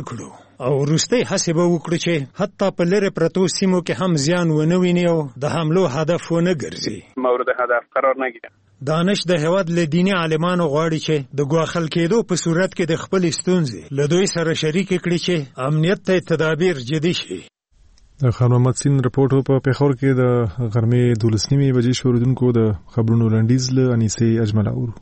او وروستۍ هڅې به وکړو چې حتی په لرې پرتو سیمو کې هم زیان ونه ویني او د حملو هدف ونه ګرځي. مورد هدف قرار نگیره. دانش د هیواد له دیني عالمانو غواړي چې د ګواښل کېدو په صورت کې د خپل ستونزې له دوی سره شریک کړي چې امنیت ته تدابیر جدي شي. خان محمد سین رپورټ په پیښور کې د غرمې 12 بجې شوریدونکو د خبرونو لنډیز له انیسې اجمل اورو.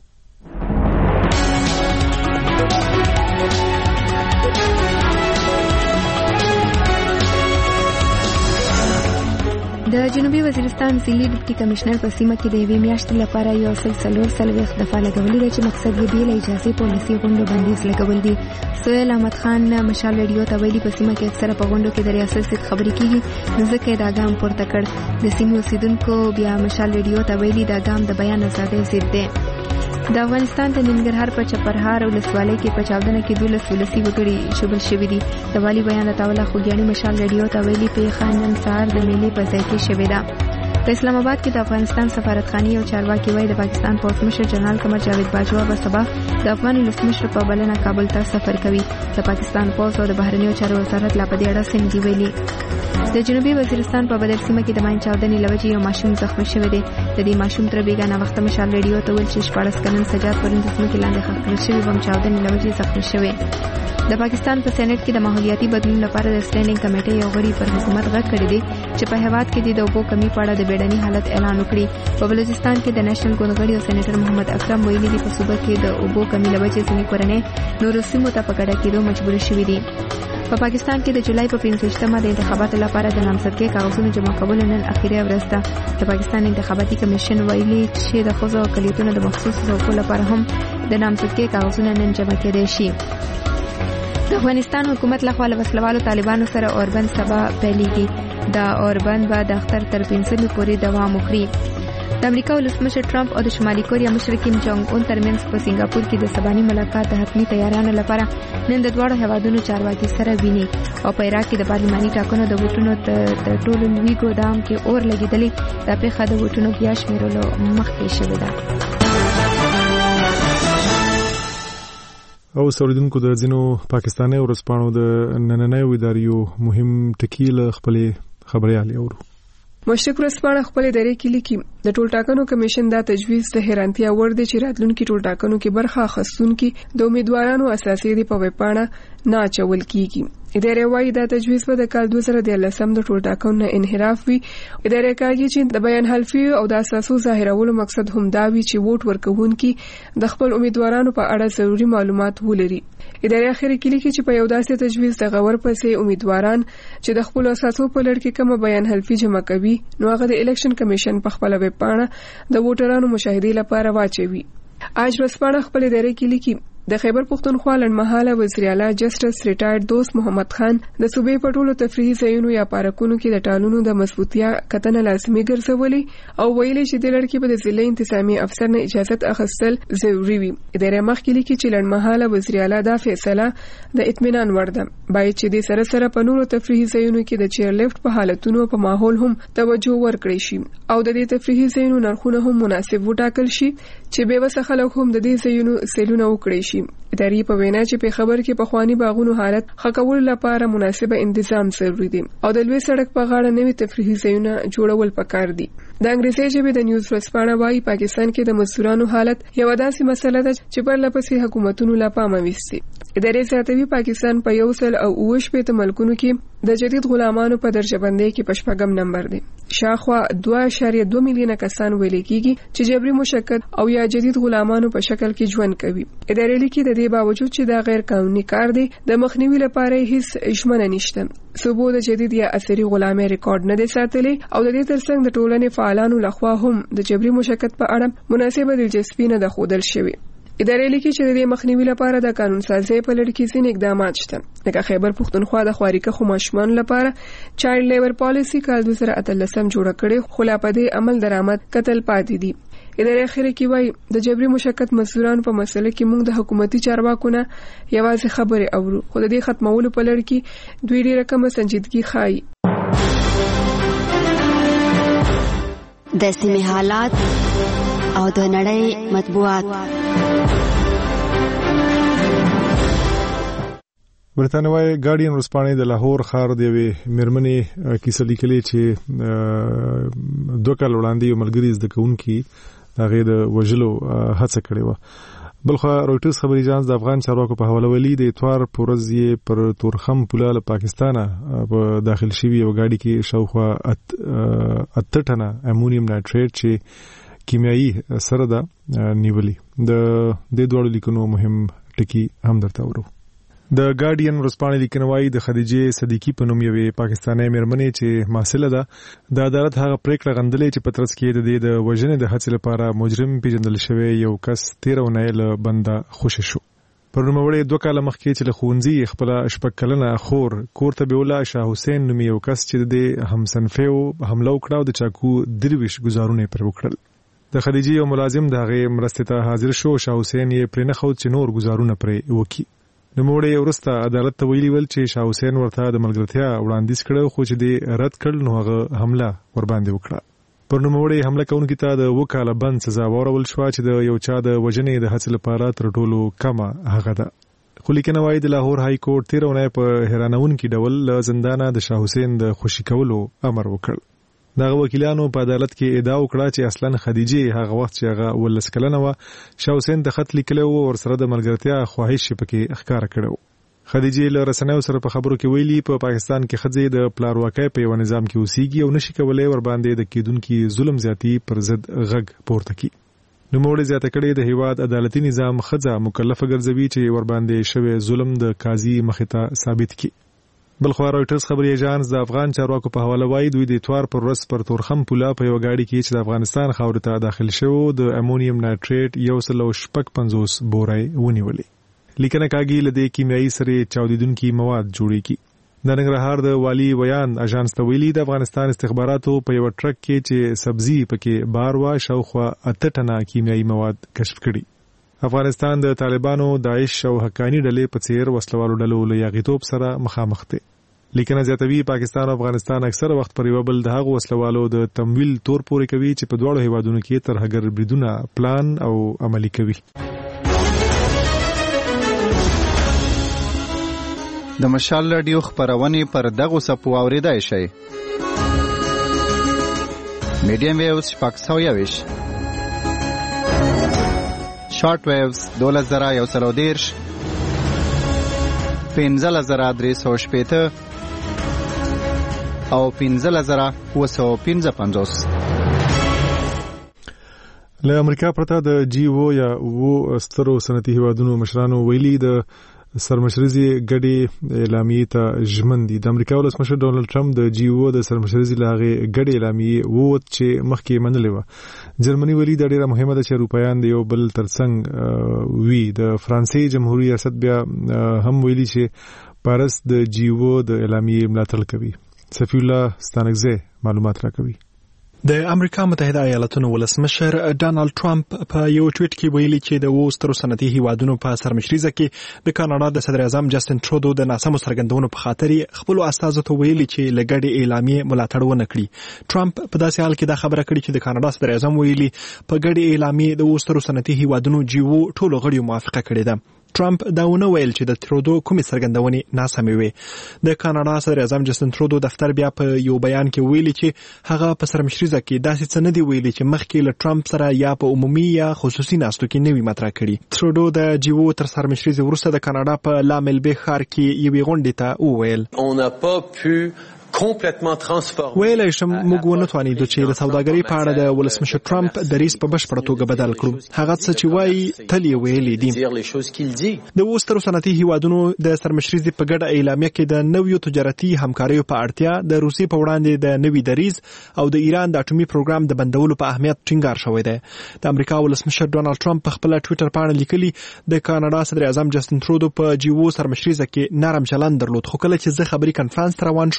د جنوبي وزیرستان ضلعي ډیپټي کمشنر په سیمه کې د یوې میاشتې لپاره یو سل 440 دفعه لګولې ده چې مقصد یې بې له اجازې پالیسي غونډو بندیز لګول دي. سهیل احمد خان مشال ریډیو ته ویلي په سیمه کې اکثره په غونډو کې د ریاست څخه خبرې کیږي نو ځکه دا ګام پورته کړ. د سیمې اوسیدونکو بیا مشال ریډیو ته ویلي دا ګام د بیان ازادۍ ضد دی. د افغانستان د ننګرهار په چپرهار ولسوالۍ کې په چاودنه کې 12 ولسي وګړي شوبل شوي دي. د والي بیان تاوله خوګیاڼي مشال ریډیو ته ویلي په خانن سار د میلې په ځای کې شوې ده. په اسلام آباد کې د افغانستان سفارتخانه او چارواکي وایي د پاکستان پوز مشر جنرال قمر جاوید باجوا به سبا د افغان ولسمشر په بلنه کابل ته سفر کوي. د پاکستان پوز او د بهرنیو چارو وزارت لا په دې اړه څه نه ویلي. د جنوبي وزیرستان په بدر سیمه کې د ماین چاودنې لوجې یو ماشوم زخمی شوی دی. د دې ماشوم تر بیګانه وخت مشال ریډیو ته ویل چې 14 کلن سجاد پرند سیمه کې لاندې ښخ کړل شوی بم چاودنې لوجې زخمی شوی. د پاکستان په سېنات کې د ماحولیاتي بدلون لپاره د سټینډینګ کمیټې یو غړي پر حکومت غږ کړی دی چې په هیواد کې د اوبو کمی په اړه د بیړني حالت اعلان وکړي. په بلوچستان کې د نېشنل ګوندغړي او سېنیټر محمد اکرم ویلي دی په صوبه کې د اوبو کمی لوجې ځینې کورنۍ نورو سیمو ته په ګډه کېدو مجبور شوي دي. په پاکستان کې د جولای په 15مه د انتخاباتو لپاره د نامزدګۍ کاغذونو جمع کول نن اخیری ورځ ده. د پاکستان انتخاباتي کمیشن ویلي چې د ښځو او کلیتونو د مخصوص څوکو لپاره هم د نامزدګۍ کاغذونه نن جمع کېدای شي. د افغانستان حکومت لخوا له وسلوالو طالبانو سره اوربند سبا پیلېږي. دا اوربند به د اختر تر 15مې پورې دوام وکړي. د امریکا ولسمشر ټرمپ او د شمالي کوریا مشر کیم جونګ اون ترمنځ په سنگاپور کې د سباني ملاقات د حتمي تیارانو لپاره نن د دواړو هیوادونو چارواکي سره ویني. او په عراق کې د پارلماني ټاکنو د ووټونو د ټولو لوی ګودام کې اور لګېدلې. دا پیښه د ووټونو بیا شمیرلو مخکې شوې ده. او سوریدونکو د ځینو پاکستاني ورځپاڼو د نننۍ اداریو مهم ټکي له خپلې خبريالي اورو. مشرق ورځپاڼه خپل درې کې لیکي د ټولټاکنو کمیشن دا تجویز د حیرانتیا وړ دی چې راتلونکي ټولټاکنو کې برخه اخیستونکي د امیدوارانو اساسي دی په ویبپاڼه نه اچول کیږي. ادارې وايي دا تجویز په د کال 2013 د ټولټاکنو انحراف وي. ادارې کوي چې د بیان حلفي او د اساسو ظاهرولو مقصد هم دا وي چې ووټ ورکوونکي د خپل امیدوارانو په اړه ضروري معلومات ولري. ادارې اخر کې لیکي چې په یو داسې تجویز د غور پسې امیدواران چې د خپل اساسو په لړ کې کوم بیان حلفي جمع کوي نو هغه د الیکشن کمیشن په خپل ویبپاڼه د ووټرانو مشاهده لپاره واچوي. آج ورځپاڼه خپل ادارې کې لیکي د خیبر پختونخوا لړمحاله وزیر اعلی جسټس ریټایرډ دوست محمد خان د صوبې په ټولو تفریحي ځایونو یا پارکونو کې د ټالونو د مضبوطیا کتنه لازمي ګرځولې او ویلي چې د لړ کې به د ضلع انتظامی افسر نه اجازه اخیستل ضروری وي. ادارې مخکې لیکي چې لړمحاله وزیر اعلی دا فیصله د اطمینان وړ ده. باید چې د سره سره په نورو تفریحي ځایونو کې د چیر لیفټ په حالتونو په ماحول هم توجه ورکړي شي او د دې تفریحي ځایونو نرخونه هم مناسب وټاکل شي چې به وسه خلک هم د دې ځایونو سیلونه وکړي شي. ادارې په وینا چې په خبر کې په خواني باغونو حالت خکول لپاره مناسبه تنظیم ضروري دي او د لوی سړک په غاړه نوې تفریحي ځایونه جوړول پکار دي. د انګریزي ژبې د نیوز ورځپاڼه وايي پاکستان کې د مزدورانو حالت یو داسې مسله ده چې پر لپسې حکومتونو لا پام وستي. ادارې زیاتوي پاکستان په 100 ملکونو کې د جدید غلامانو په درجه بندۍ کې په 8 نمبر دی. شاخوا 2.2 میلیونه کسان ویل کېږي چې جبري مشکل او یا جدید غلامانو په شکل کې ژوند کوي. ادارې لیکي د دې باوجود چې دا غیر قانوني کار دی د مخنیوي لپاره هیڅ ژمنه نشته. صوبو د جدید یا اثري غلامۍ ریکارډ نه دی ساتلی او د دې ترڅنګ د ټولنې فعالانو لخوا هم د جبري مشکل په اړه مناسبه دلچسپي نه ده ښودل شوې. ادارې لیکي چې د مخنیوي لپاره د قانون سازي په لړ کې ځینې اقدامات شته. لکه خیبر پختونخوا د خواريکه ماشومان لپاره چایلډ لیبر پالیسی کال 2013 جوړ کړي خو لا په دې عمل درآمد قتل پاتې دي. ادارې اخر کې وايي د جبري مشکل مسؤلانو په مسله کې موږ د حکومتي چارواکو نه یوازې خبرې اورو خو د دې ختمولو په لړ کې دوی ډېره کم سنجیدګي ښایي. د سیمې حالات او د نړۍ مطبوعات. برتانوي ګارډین ورسپانې د لاهور ښار د یوې میرمنې کیسه لیکلې چې 2 کال وړاندې یو ملګری زده کوونکی هغه د وژلو هڅه کړې و. بلخو رويټرز خبري اژانس د افغان چارواکو په حواله ویلي د اتوار پورز یې پر تورخم پوله له پاکستانه په داخل شوی یو ګاډي کې شاوخوا 8 ټنه امونیم نایټریټ چې کیمیاوي سره ده نیولي. د دوړو لیکنو مهم ټکی هم درته ورو. د ګارډین ورسپانې لیکنوي د خدیجه صدیقی په نوم یوې پاکستاني مېرمنې چې محصله ده د عدالت هغه پریکړه غندلې چې په ترڅ کې د وژنې د هڅې لپاره مجرم پیژندل شوی یو کس 13 اونۍ له بنده خوشی شو. پر نوموړی 2 کال مخکې چې له ښوونځي خپل شپږ کلنه خور کور ته بیوله شاه حسین نومي یو کس چې د همصنفیو حمله وکړه او د چاکو 23 گزارونه پر وکړل. د خدیجه یو ملازم د هغه مرستې ته حاضر شو. شاه حسین یې پرې نه خو چې نور گزارونه پرې وکړي. نوموړی ورسته عدالت ته ویلي ول چې شاه حسین ورته د ملګرتیا وړاندیز کړو خو چې د رد کړل نو هغه حمله ور باندې وکړه. پر نوموړی حمله کوونکی ته د 2 کال بند سزا ورول شو چې د یو چا د وژنې د هڅې لپاره تر ټولو کمه هغه ده. خو لیکنه وايي د لاهور های کورټ 13 اونۍ په حیرانونکي ډول له زندانه د شاه حسین د خوشی کولو امر وکړ. دغه وکیلانو په عدالت کې ادعا وکړه چې اصلا خدیجه هغه وخت چې هغه ولس کلنه و شاه حسین د خط لیکلو او ورسره د ملګرتیا خواهش پکې ښکار کړو. خدیجه له رسنیو سره په خبرو کې ویلي په پاکستان کې خځې د پلارواکۍ په یو نظام کې اوسېږي او نشي کولای ور باندې د کېدونکو ظلم زیاتی پر ضد غږ پورته کړي. نوموړی زیاته کړي د هیواد عدالتي نظام خځه مکلفه ګرځوي چې ور باندې شوی ظلم د قاضي مخې ته ثابت کړي. بلخو رويټرز خبري اژانس د افغان چارواکو په حواله وايي دوی د اتوار پر ورځ پر تورخم پوله په یو ګاډي کې چې د افغانستان خاورې ته داخل شوی د امونیم نایټریټ 150 بورای ونیولې. لیکنه کاږي لدې کیمیاوي سره چاودیدونکي مواد جوړیږي. د ننګرهار د والی بیان اژانس ته ویلي د افغانستان استخباراتو په یو ټرک کې چې سبزی پکې بار وا شاوخوا 8 ټنه کیمیاوي مواد کشف کړي. افغانستان د طالبانو داعش او حقانی ډلې په څیر وسلوالو ډلو له یاغیتوب سره مخامخ دي. لیکنه زیاتوي پاکستان او افغانستان اکثره وخت پر یو بل د هغو وسلوالو د تمویل تور پورې کوي چې په دواړو هیوادونو کې ترهګر بریدونه پلان او عملي کوي. د مشال رادیو خبرونه پر دغه سپو اوریدای شي. میډیم ویوز پاکستاویش شارټ ویوز 2110 15350 او 15955. له امریکا پرته د جی او یا وو سترو صنعتي هیوادونو مشرانو ویلي د سرمشرزي ګډي اعلامیه ته ژمن دي. د امریکا ولسمشر ډونالد ټرمپ د جی او د سرمشرزي لاغه ګډي اعلامیه وو چې مخکې منلې و. جرمني ویلي د ډیره مهمه ده چې اروپایان د یو بل ترڅنګ وی. د فرانسې جمهوریت ریاست بیا هم ویلي چې پارس د جی او د اعلامیه ملاتړ کوي. صفی الله ستانکزه معلومات راکوي. د امریکا متحده ایالاتونو ولسمشر ډونالد ټرمپ په یو ټویټ کې ویلي چې د وسترو صنعتي هیوادونو په سرمشريزه کې د کاناډا د صدر اعظم جسټن ټرودو د ناسمو څرګندونو په خاطر خپل استازو ته ویلي چې لګړې اعلامیه ملاتړ ونه کړي. ټرمپ په داسې حال کې دا خبره کړې چې د کاناډا صدر اعظم ویلي په ګډې اعلامیه د وسترو صنعتي هیوادونو جیو ټولو غړیو موافقه کړې ده. ټرمپ دا ونه ویل چې د ترودو کومې څرګندونې ناسمې وي. د کاناډا صدر اعظم جسټن ترودو دفتر بیا په یو بیان کې ویلي چې هغه په سرمشريزه کې داسې څه نه دی ویلي چې مخکې له ټرمپ سره یا په عمومي یا خصوصي ناستو کې نوي مطرح کړي. ترودو د جیو تر سرمشريزه وروسته د کاناډا په لامل به ښار کې یوې غونډې ته وویل ویلای شم موږ ونه توانیدو چې د سوداګرۍ په اړه د ولسمشر ټرمپ دریځ په بشپړه توګه بدل کړو. هغه څه چې وایي تل یې ویلي دي. د وسترو صنعتي هیوادونو د سرمشريزې په ګډه اعلامیه کې د نویو تجارتي همکاریو په اړتیا د روسیې په وړاندې د نوي دریځ او د ایران د اټومي پروګرام د بندولو په اهمیت ټینګار شوی دی. د امریکا ولسمشر ډونالد ټرمپ په خپل ټویټر باندې لیکلي د کاناډا صدر اعظم جسټن ترودو په جیو سرمشريزه کې نرم چلند درلود، خو کله چې زه خبري کانفرنس ته روان شوم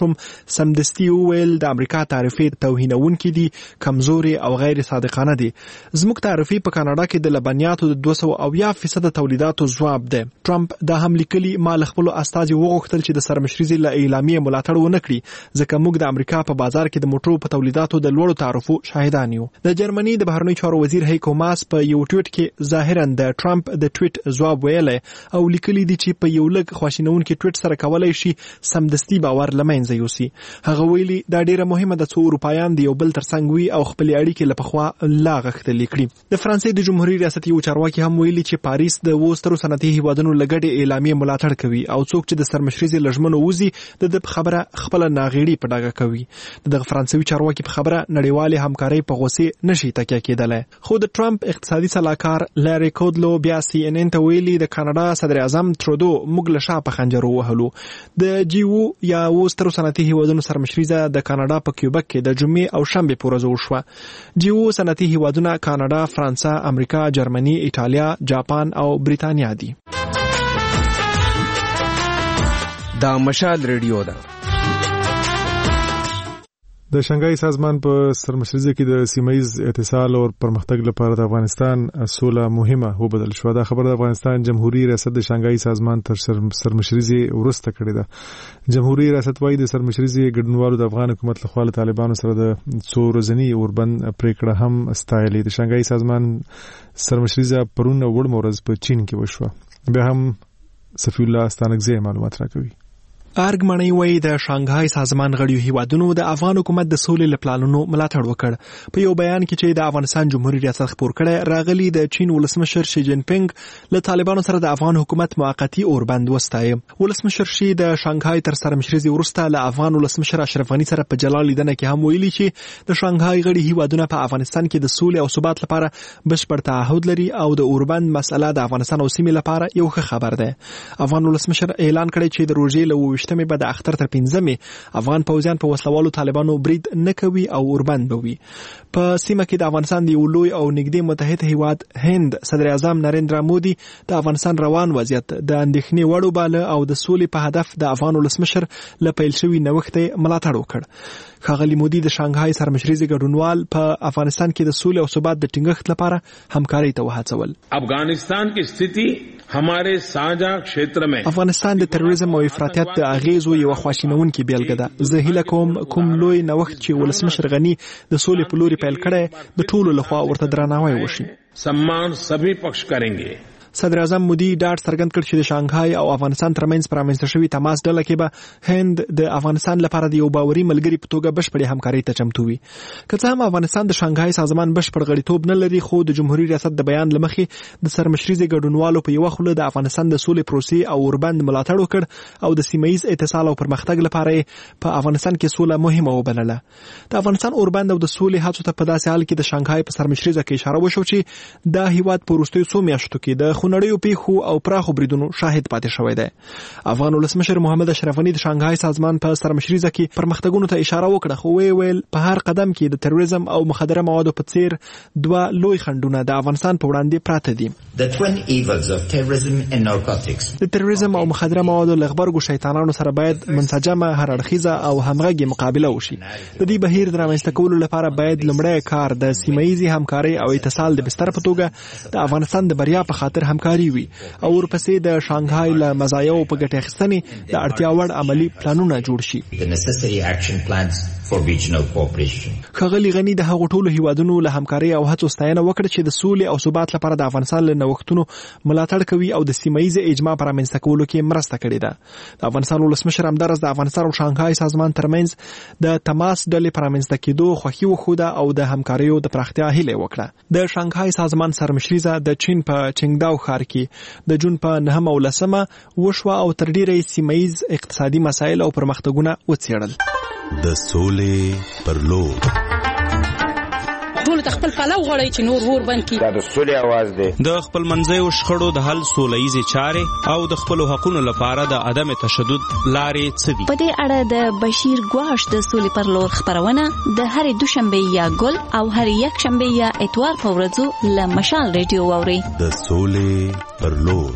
سمدستي وویل د امریکا تعرفې توهینونکې دي، کمزوري او غیر صادقانه دي. زموږ تعرفې په کاناډا کې د لبنیاتو د 270% تولیداتو ځواب دی. ټرمپ دا هم لیکلي ما له خپلو استازي وغوښتل چې د سرمشريزې له اعلامیې ملاتړ ونه کړي ځکه موږ د امریکا په بازار کې د موټرو په تولیداتو د لوړو تعرفو شاهدان یو. د جرمني د بهرنیو چارو وزیر هیکو ماس په یو ټویټ کې ظاهرا د ټرمپ د ټویټ ځواب ویلی او لیکلي دي چې په یو لږ خواشینونکي ټویټ سره کولای شي سمدستي باور له منځه یوسي. هغه ویلي دا ډیره مهمه ده څو اروپایان د یو بل ترڅنګ وي او خپلې اړیکې له پخوا لا غښتلې کړي. د فرانسې د جمهوریت ریاست یو چارواکي هم ویلي چې پاریس د وسترو صنعتي هیوادونو له ګډې اعلامیې ملاتړ کوي او څوک چې د سرمشريزې له ژمنو وځي د خبره خپله ناغېړي په ډاګه کوي. دغه فرانسوي چارواکي په خبره نړیوالې همکارۍ په غوسې نشي تکیه کېدلی. خو د ټرمپ اقتصادي سلاکار لاري کودلو بیا CNN ته ویلي د کاناډا صدر اعظم ترودو موږ له شا په خنجر ووهلو. د جیو یا وسترو صنعتي هیوادونو سرمشريزه د کاناډا په کیوبک کې د جمعې او شنبې پورې جوړ شوه. جیو صنعتي هیوادونه کاناډا، فرانسه، امریکا، جرمني، ایټالیا، جاپان او بریتانیا دي. دا مشال ریډیو ده. د شنګای سازمان په سرمشريزه کې د سیمایز اتصال او پرمختګ لپاره د افغانستان سوله مهمه وبدل شو. دا خبر د افغانستان جمهوریت ریاست د شنګای سازمان تر سرمشريزه ورسته کړې ده. جمهوریت ریاست وايي د سرمشريزه ګډونوالو د افغان حکومت له خوا له طالبانو سره د څو ورځنی اوربند پریکړه هم استایلې. د شنګای سازمان سرمشريزه پرونه وړ مورز په چین کې وشوه. بیا هم صفی الله استانکزی معلومات راکوي. ارګ مڼۍ وایي د شانګهای سازمان غړیو هیوادونو د افغان حکومت د سولې له پلانونو ملاتړ وکړ. په یو بیان کې چې د افغانستان جمهوریت ریاست خپور کړی راغلی د چین ولسمشر شي جین پینګ له طالبانو سره د افغان حکومت موقتی اوربند وستایي. ولسمشر شي د شانګهای تر سرمشريزې وروسته له افغان ولسمشر اشرف غني سره په جلا لیدنه کې هم ویلي چې د شانګهای غړي هیوادونه په افغانستان کې د سولې او ثبات لپاره بشپړ تعهد لري او د اوربند مسله د افغانستان او سیمې لپاره یو ښه خبر ده. افغان ولسمشر اعلان کړی چې د روژې له وشتمې بعد اختر تر 15 افغان پوځیان په وسلوالو طالبانو برید نه کوي او اوربند بوي. په سیمه کې د افغانستان د یو لوی او نږدې متحد هیواد هند صدر اعظم نریندرا مودي د افغانستان روان وضعیت د اندېښنې وړ باله او د سولې په هدف د افغان ولسمشر له پیل شوی نوښت ملاتړ وکړ. ښاغلي مودي د شانګهای سرمشريزې ګډونوال په افغانستان کې د سولې او ثبات د ټینګښت لپاره همکارۍ ته وهڅول. افغانستان کی ستیتی हमारे साझा क्षेत्र में افغانستان د تروریزم او افراطیت د اغیزو یو خواشینونکې بیلګه ده. زه هیله کوم لوی نوښت چې ولسمشر غني د سولې په لوري پیل کړی د ټولو لخوا ورته درناوی وشي. सम्मान सभी पक्ष करेंगे. صدر اعظم مودي ډاډ څرګند کړ چې د شانګهای او افغانستان ترمنځ پرانیسته شوی تماس ډله کې به هند د افغانستان لپاره د یو باوري ملګری په توګه بشپړې همکارۍ ته چمتو وي. که څه هم افغانستان د شانګهای سازمان بشپړ غړیتوب نه لري خو د جمهوریت ریاست د بیان لمخې د سرمشريزې ګډونوالو په یو خوله د افغانستان د سولې پروسې او اوربند ملاتړ وکړ او د سیمایز اتصال او پرمختګ لپاره په افغانستان کې سوله مهمه وبلله. د افغانستان اوربند او د سولې هڅو ته په داسې حال کې د شانګهای په سرمشريزه کې اشاره وشو چې دا هیواد په وروستیو څو میاشتو کې د خونړیو پیښو او پراخو بریدونو شاهد پاتې شوی دی. افغان ولسمشر محمد اشرف غني د شانګهای سازمان په سرمشريزه کې پرمختګونو ته اشاره وکړه خو ویل په هر قدم کې د تروریزم او مخدره موادو په څیر دوه لوی خنډونه د افغانستان په وړاندې پراته دي. د تروریزم او مخدره موادو له غبرګو شیطانانو سره باید منسجمه هر اړخیزه او همغږي مقابله وشي. د دې بهیر د رامنځته کولو لپاره باید لومړی کار د سیمایي همکارۍ او اتصال د بستر په توګه د افغانستان د بریا په خاطر همکاري وي او ورپسې د شانګهای له مزایاو په ګټه اخیستنې د اړتیا وړ عملی پلانونه جوړ شي. ښاغلي غني د هغو ټولو هیوادونو له همکارۍ او هڅو ستاینه وکړه چې د سولې او ثبات لپاره د افغانستان له نوښتونو ملاتړ کوي او د سیمایي اجماع پر رامنځته کولو کې مرسته کړې ده. د افغانستان ولسمشر همدارس د افغانستان او شانګهای سازمان ترمنځ د تماس ډلې پر رامنځته کېدو خوښي وښوده او د همکاریو د پراختیا هیله وکړه. د شانګهای سازمان سرمشريزه د چین په چنګداو ښار کې د جون په 9 او 10 وشوه او تر ډیره سیمایي اقتصادي مسایل او پرمختګونه وڅېړل. د سولې پر لور ټول خپل پلو غړي چې نور ور بند کی. دا د سولې आवाज دی. د خپل منځي او شخړو د حل سولېزي چارې او د خپل حقوقو لپاره د عدم تشدد لارې څدي. په دې اړه د بشیر ګواش د سولې پر لور خبرونه د هر دوشنبه یا ګل او هر یک شنبه یا اتوار په ورځو له مشال ریډیو ووري. د سولې پر لور.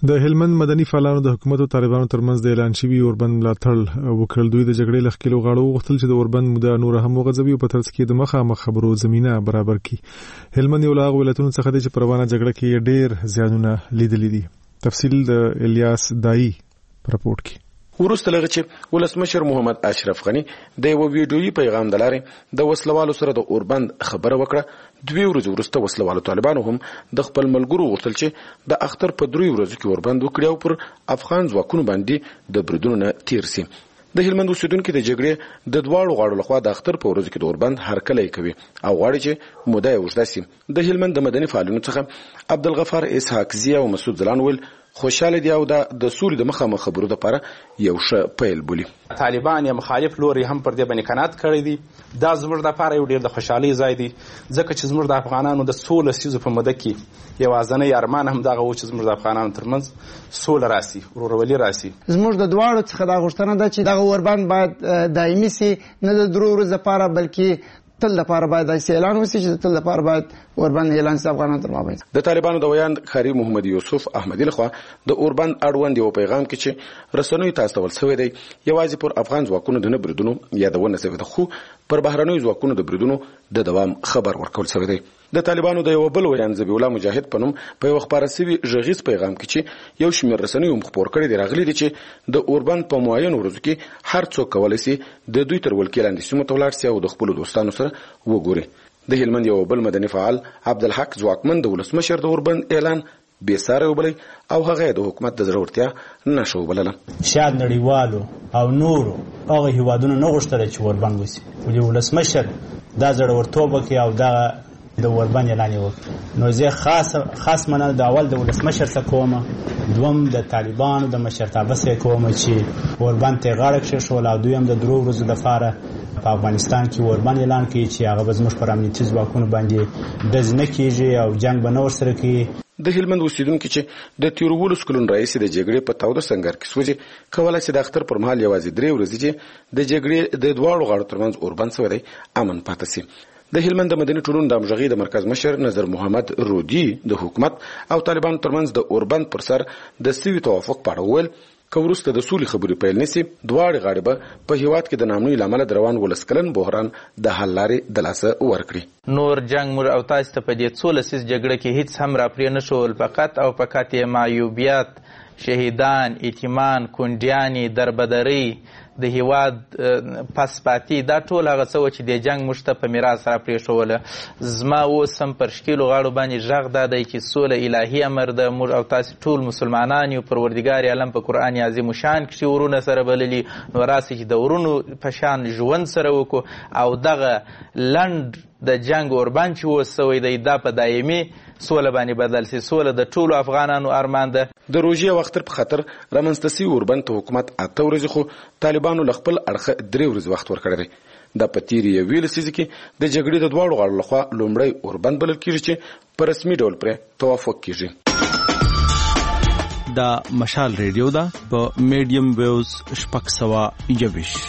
د هلمند مدني فعالانو د حکومت او طالبانو ترمنځ د اعلان شوی اوربند ملاتړ وکړل. دوی د جګړې له ښکېلو غاړو وغوښتل چې د اوربند موده نور هم وغځوي او په ترڅ کې د مخامخ خبرو زمینه برابر کړي. هلمند یو له هغو ولایتونو څخه دی چې په روانه جګړه کې ډېر زیانونه لیدلي دي. تفصیل د الیاس دایی په راپورټ کې. وروسته لږ چې ولسمشر محمد اشرف غنی د یو ویډیویي پیغام د لارې د وسلوالو سره د اوربند خبره وکړه. 2 ورځې وروسته وسلوالو طالبانو هم د خپل ملګرو غوښتل چې د اختر په 3 ورځو کې اوربند وکړي او پر افغان ځواکونو باندې د بریدونو نه تیر سي. د هلمند اوسیدونکو د جګړې د دواړو غاړو لخوا د اختر په ورځو کې د اوربند هرکلی کوي او غواړي چې موده یې اوږده سي. د هلمند د مدني فعالینو څخه عبدالغفار اسحاق زیه او مسعود زلان ویل خوشاله دی او د سولې د مخامخ خبرو لپاره یو ښه پیل بولي. طالبان یا مخالف لوري هم پر دې باندې قناعت کړی دي. دا زموږ لپاره یو ډېر د خوشحالۍ ځای دی ځکه چې زموږ د افغانانو د سوله سیزو په موده کې یوازینی ارمان هم دغه و چې زموږ د افغانانو ترمنځ سوله راسي، ورورولي راسي. زموږ د دواړو څخه دا غوښتنه ده چې دغه اوربند باید دایمي سي، نه د 3 ورځو لپاره بلکې تل لپاره باید داسې اعلان وشي چې تل لپاره باید اوربند اعلان شي افغانانو تر مابین. د طالبانو د ویاند خاري محمد یوسف احمدی لخوا د اوربند اړوند یو پیغام کې چې رسنوي تاسو ول شوی دی یوازې پر افغان ځواکونو د بریدونو یادونه شوی ده، خو پر بهرنیو ځواکونو د بریدونو د دوام خبر ورکول شوی دی. د طالبانو د یو بل ویاند ذبیح الله مجاهد په نوم په یو خبره سوي ژغیز پیغام کې چې یو شمېر رسنیو خبر کړی دی راغلي دي چې د اوربند په معین ورځو کې هر څوک کولی شي د دوی تر ولکې لاندې سیمو ته ولاړ شي او د خپل دوستانو سره وګوري. د هلمند یو بل مدني فعال عبدالحق ځواکمن د ولسمشر د اوربند اعلان بې ساری وبلی او هغه د حکومت د زړورتیا نښه وبلله. شاید نړیوالو او نورو هغه هیوادونو نه غوښتل چې اوربند وشي، ولې ولسمشر دا زړورتوب وکړي او دا د اوربند اعلان وکړي. نو زه خاص مننه د اول د ولسمشر څخه کوم، دوم د طالبانو د مشرتابه څخه کوم چې اوربند ته غاړه کېښوول او دوی هم د 3 ورځو لپاره په افغانستان کې اوربند اعلان کړي چې هغه به زموږ پر امنیتي ځواکونو باندې ډز نه کېږي او جنګ به نه ورسره کوي. د هلمند اوسیدونکو چې د 13 کلونو راهیسې د جګړې په تاوده سنګر کې سوځي کولای شي د اختر پر مهال یوازې 3 ورځې چې د جګړې د دواړو غاړو ترمنځ اوربند شوی دی امن پاتې شي. د هلمند مدني ټولنو د همغږۍ د مرکز مشر نظر محمد رودي د حکومت او طالبانو ترمنځ د اوربند پر سر د سوي توافق په اړه وویل که وروسته د سولې خبرې پیل نشي دواړې غاړې به په هیواد کې د نامنوي له امله د روان 12 کلن بحران د حل لارې د لاسه ورکړي. نور جنگ مور او تاسو ته په دې 14 جګړه کې هیڅ هم راپرې نه شول، فقط او فقط معیوبیت، شهیدان، یتیمان، کونډیانې، دربدرۍ، د هیواد پاسپاتی، دا ټول هغه څه چې د جنگ موږ ته په میراث راپرېښوله. زما اوس هم پر ښکېلو غاړو باندې غږ دا دی چې سوله الهي امر ده. موږ او تاسې ټول مسلمانان یو، پروردګار عالم په قرآن عظیم شان کښې ورونه سره بللي، نو راسئ چې د ورونو په شان ژوند سره وکړو او دغه لنډ د جنگ اوربند چې اوس سوی دی دا په دایمي سوله باندې بدل سي. سوله د ټولو افغانانو ارمان ده. د روژې او اختر په خاطر رامنځته سوي اوربند ته حکومت 8 ورځې خو طالبانو له خپل اړخه 3 ورځې وخت ورکړی دی. دا په تېرې یوې لسیزې کې د جګړې د دواړو غاړو لخوا لومړی اوربند بلل کېږي چې په رسمي ډول پرې توافق کېږي. دا مشال ریډیو ده په میډیم ویوز 621.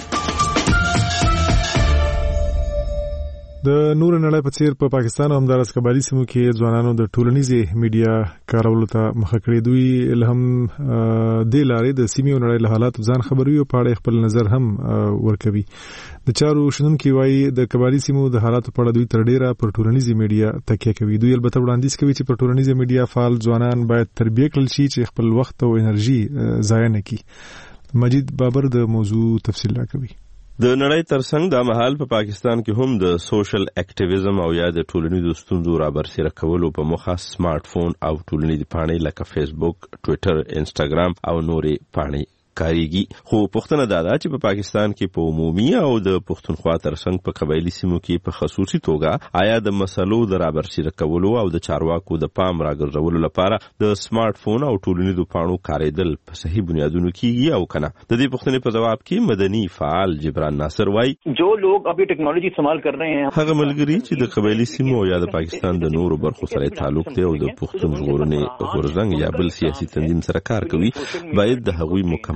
د نور نړۍ په څیر په پاکستان او همدارس قبایلي سیمو کې ځوانانو د ټولنیزې میډیا کارولو ته مخه کړې. دوی له هم دې لارې د سیمې او نړۍ له حالاتو ځان خبروي او په اړه خپل نظر هم ورکوي. د چارو شنونکي وایي د قبایلي سیمو د حالاتو په اړه دوی تر ډیره پر ټولنیزې میډیا تکیه کوي. دوی البته وړاندیز کوي چې پر ټولنیزې میډیا فعال ځوانان باید تربیه کړل شي چې خپل وخت او انرژي ضایع نه کړي. مجید بابر د موضوع تفصیل راکوي. د نړۍ ترڅنګ د مهال په پاکستان کې هم د سوشل اکټیویزم او یا د ټولنیزو ستونزو رابرسېره کولو په موخه سمارټ فون او ټولنیزې پاڼې لکه فیسبوک، ټویټر، انسټاګرام او نورې پاڼې کاریږي. خو پوښتنه دا ده چې په پاکستان کې په عمومي او د پښتونخوا ترڅنګ په قبایلي سیمو کې په خصوصي توګه آیا د مسلو د رابرسېره کولو او د چارواکو د پام راګرځولو لپاره د سمارټ فون او ټولنیزو پاڼو کاریدل په صحیح بنیادونو کېږي او کنه؟ د دې پوښتنې په جواب کې مدني فعال جبران ناصر وایي جو لوگ ابھی ټیکنالوژي استعمال کر رہے ہیں، هغه ملګري چې د قبایلي سیمو یا د پاکستان د نورو برخو سره تعلق دی او د پښتون ژغورنې غورځنګ یا بل سیاسي تنظیم سره کار کوي باید د هغوی مکمل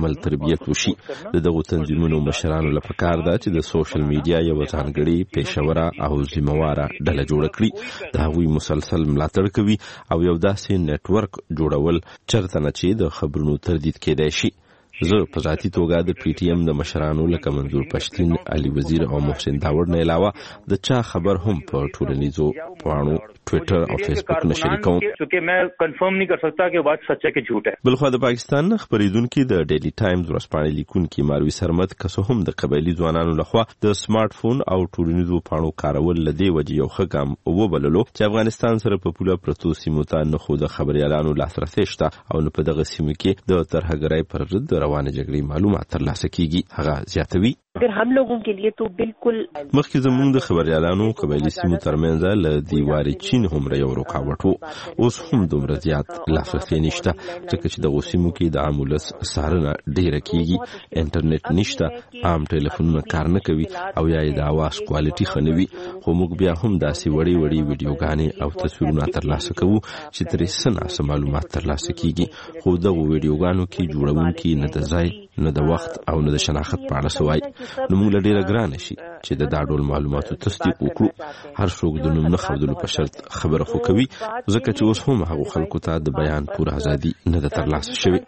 عمل تربیت وشي. دغه تنظیمونو مشرانو لپاره کار ده چې د سوشل میډیا یو ځانګړي پېښوره او ذمہواره ډله جوړ کړي، د هغوی مسلسل ملاتړ کوي او یو داسې نتورک جوړول چرته نه چې د خبرونو تردید کېدای شي. زه په ذاتي توګه د پی ټی ایم د مشرانو لکه منظور پښتین، علي وزیر او محسن داوړ نه علاوه د چا خبر هم په ټولنیزو پاڼو، ټویټر او فیسبوک نه شریکوم چې مې کنفرم نه کر سکتا کہ بات سچ ہے کہ جھوٹ ہے. بلخو د پاکستان خبرېدونکو د ډیلی ټایمز ورځپاڼې لیکونکي ماروي سرمد کسو هم د قبایلی ځوانانو لخوا د سمارټ فون او ټولنیزو پاڼو کارول لدی وجه یو ښه ګام وبللو چې افغانستان سره په پوله پرتو سیمو ته نه خو د خبريالانو لاسرسي شته او نه په دغه سیمو کې د ترهګرۍ پر ضد روانه جګړې معلومات ترلاسه کیږي. هغه زیاتوي اگر हम लोगों के लिए तो बिल्कुल مخکې زموږ د خبريالانو قبایلی سیمو ترمنځ له دیواري چین هم یو رکاوټ وو، اوس هم دومره زیات لاسرسي نشته ځکه چې د سیمو کې د عامولس سارنه ډیره کیږي، انټرنیټ نشته، عام ټلیفونونه کار نه کوي او یا د اواز کوالټي خنوي. خو موږ بیا هم داسې وړي ویډیوګانې او تصویرونه ترلاسه کوو چې ترې سناسه معلومات ترلاسه کیږي. خو دغه ویډیوګانو کې جوړونکي نه د ځای نه د وخت او نه د شناخت په اړه سوای، نو موږ له ډیره ګرانه شي چې د دا ډول معلوماتو تصدیق وکړو. هر څوک د نوم نه خودلو په شرط خبره خو کوي، ځکه چې اوس هم هغه خلکو ته د بیان پوره ازادي نه ده ترلاسه شوې.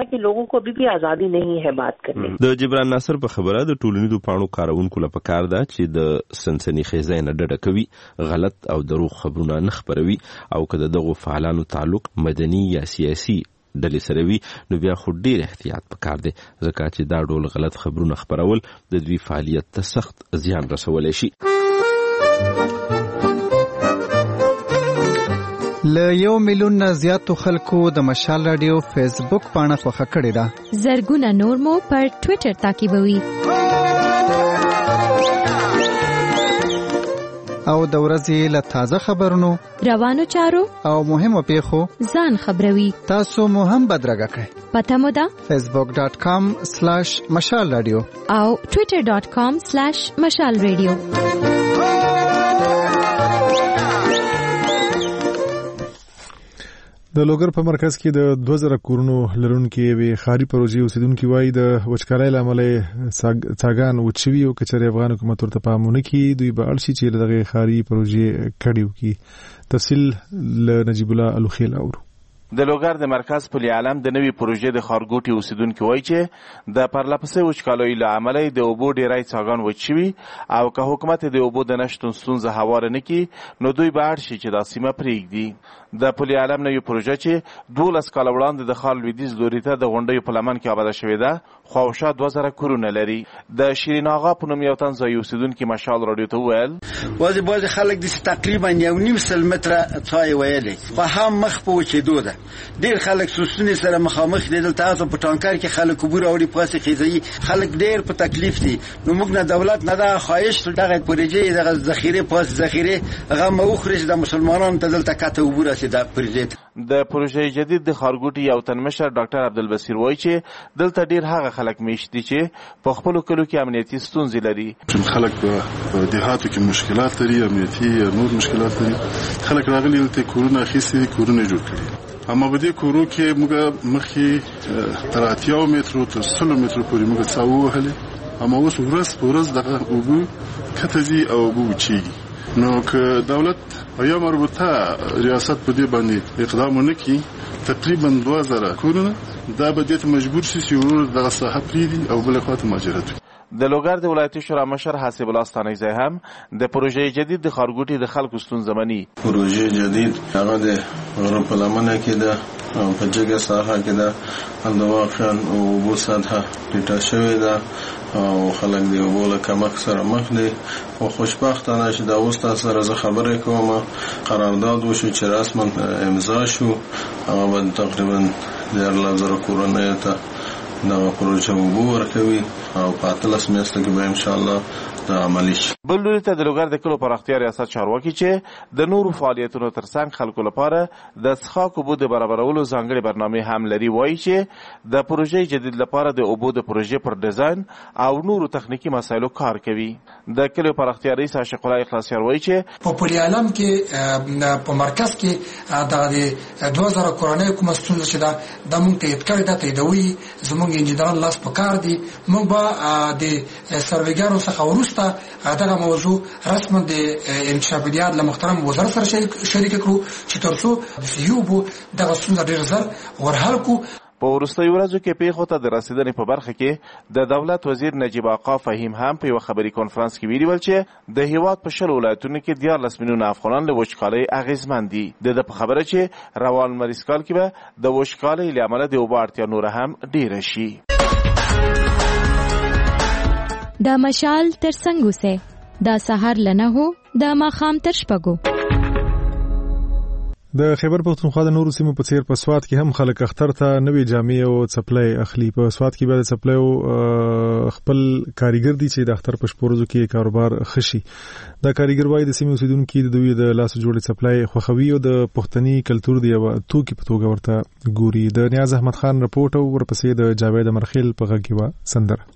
د جبران ناصر په خبره د ټولنیزو پاڼو کارونکو لپاره کار ده چې د سنسني خیزه نه ډډه کوي، غلط او دروغ خبرونه نه خپروي او که دغه فعالانو تعلق مدني یا سیاسي ډلې سره وي نو بیا خو ډیر احتیاط پکار دی، ځکه چې دا ډول غلط خبرونه خپرول د دوی فعالیت ته سخت زیان رسولی شي. له 1 میلیون نه زیاتو خلکو د مشال رادیو فیسبوک پاڼه خوښه کړې ده. زرګونه نور مو پر ټویټر تعقیبوي او د ورځې له تازه خبرونو، روانو چارو او مهمو پیښو ځان خبروي. تاسو مو هم بدرګه کړئ. پته مو ده facebook.com/مشال رادیو او twitter.com/مشال رادیو. د لوګر په مرکز کې د 2000 کورونو لرونکي وی خاري پروژې اوسیدونکو وایي د وچکارۍ لامل څاګان وچوي او کچري افغان حکومت ورته پامونه کوي، دوی به اړ شي چې دغه خاري پروژې کډیو کی. تفصیل ل نجیب الله الوخیل اورو. د لوګر د مرکز پلی عالم د نوې پروژې د خارګوټي اوسیدونکو وایي چې د پرلپسې وچکالۍ له امله د اوبو ډیری څاګان وچوي او که حکومت د اوبو د نشتون ستونزه هواره نه کړي نو دوی به اړ شي چې دا سیمه پرېږدي. د پلی عالم نوې پروژه چې 12 کاله وړاندې د خال لویدیځ لوري ته د غونډیو په لمن کې آباده شوې ده، خواوشا 2000 کورونه لري. د شیرین آغا په نوم یو تن ځایي اوسیدونکي مشال رادیو ته وویل بعضې خلک داسې تقریبا 1.5 متره څای ویلی خو هم مخ په وچېدو ده. ډېر خلک سوسونې سره مخامخ دي. دلته تاسو په ټانکر کې خلک اوبه راوړي، پاسې خیزوي، خلک ډېر په تکلیف دي. نو موږ نه دولت نه دا خواهش دغه پروژې دغه ذخیرې پاس ذخیرې هغه مو وخوري چې د مسلمانانو ته دلته کته اوبه راسي. دا پروژې د پروژې جدید د خارګوټي یو تن مشر ډاکټر عبدالبصیر وایي چې دلته ډېر هغه خلک میشت دي چې په خپلو کلو کې امنیتي ستونزې لري. خلک په دیهاتو کې مشکلات لري، امنیتي یا نور مشکلات لري. خلک راغلي دلته کورونه اخیستي، کورونه جوړ کړي. اما په دې کورو کې موږ مخکې تر 80 مترو تر 100 مترو پورې موږ څاو وهلې، اما اوس ورځ په ورځ دغه اوبه کتځي او اوبه وچېږي. نو که دولت او یا مربوطه ریاست په دې باندې اقدام ونه کړي تقریبا 2000 کورونه دا به دې ته مجبور شي چې دغه ساحه پرېږدي او بلې خواته مهاجرت وکړي. د لوګر د ولایتي شورا مشر حسیب الله ستانیزی هم د پروژې جدید د خارګوټي د خلکو ستونزه مني. پروژې جدید هغه د غره په لمنه کې ده او په جګه ساحه کې ده، د واخان او اوبو سطحه ټیټه شوې ده او خلک د اوبو له کمښت سره مخ دي. خو خوشبختانه چې دا اوس تاسو سره زه خبرې کوم قرارداد وشو چې رسما امضا شو، هغه به تقریبا 1000 کورونه ته دغه پروژه اوبه ورکوي او په 13 میاشتو کې به انشاءالله ورته عملي شي. بل لوري ته د لوګر د کلو پراختیا ریاست چارواکي چې د نورو فعالیتونو ترڅنګ خلکو لپاره د څښاک اوبو د برابرولو ځانګړي برنامې هم لري. وایي چې د پروژې جدید لپاره د اوبو د پروژې پر ډیزاین او نورو تخنیکی مسایلو کار کوي. د کلو پراختیا رئیس عاشق الله اخلاصیار وایي چې په پولی عالم کې په مرکز کې د 2000 کورنۍ کومه ستونزه چې دا موږ ته یې کړی دا تاییدوي. زموږ انجینران لاس په کار دي. موږ به د سرویګانو څخه وروسته دغه موضوع رسما د انتشاریات له محترم وزارت سره شریک کړو چې تر څو د سیوبو دغه ستونزه ډېر زر ورحل کړو. په وروستیو ورځو کې پیښو ته د رسیدنې په برخه کې د دولت وزیر نجیب آقا فهیم هم په یو خبري کانفرنس کې ویلي ول چې د هیواد په 10 ولایتونو کې 14 میلیونه افغانان له وچکالۍ اغېزمن دي. د په خبره چې روان مریض کال کې به د وچکالۍ له امله د اوبو اړتیا نور هم ډیره شي. د مشال تر څنګ اوسه د سحر لنه هو د ماخام تر شپږو. د خیبر پختونخوا د نورو سیمو په څیر په سوات کې هم خلک اختر ته نوې جامې او څپلۍ اخلي. په سوات کې به د څپلۍ خپل کاریګر دي چې د اختر په شپورزو کې کاروبار خشي. دا کاریګر وايي د سیمې اوسیدونکو د دوی د لاس جوړې څپلۍ خوښوي او د پښتني کلچر دی او توکي په توګه ورته ګوري. د نیاز احمد خان رپورټ او ورپسې د جاوید امرخیل په غږ کې و سندره.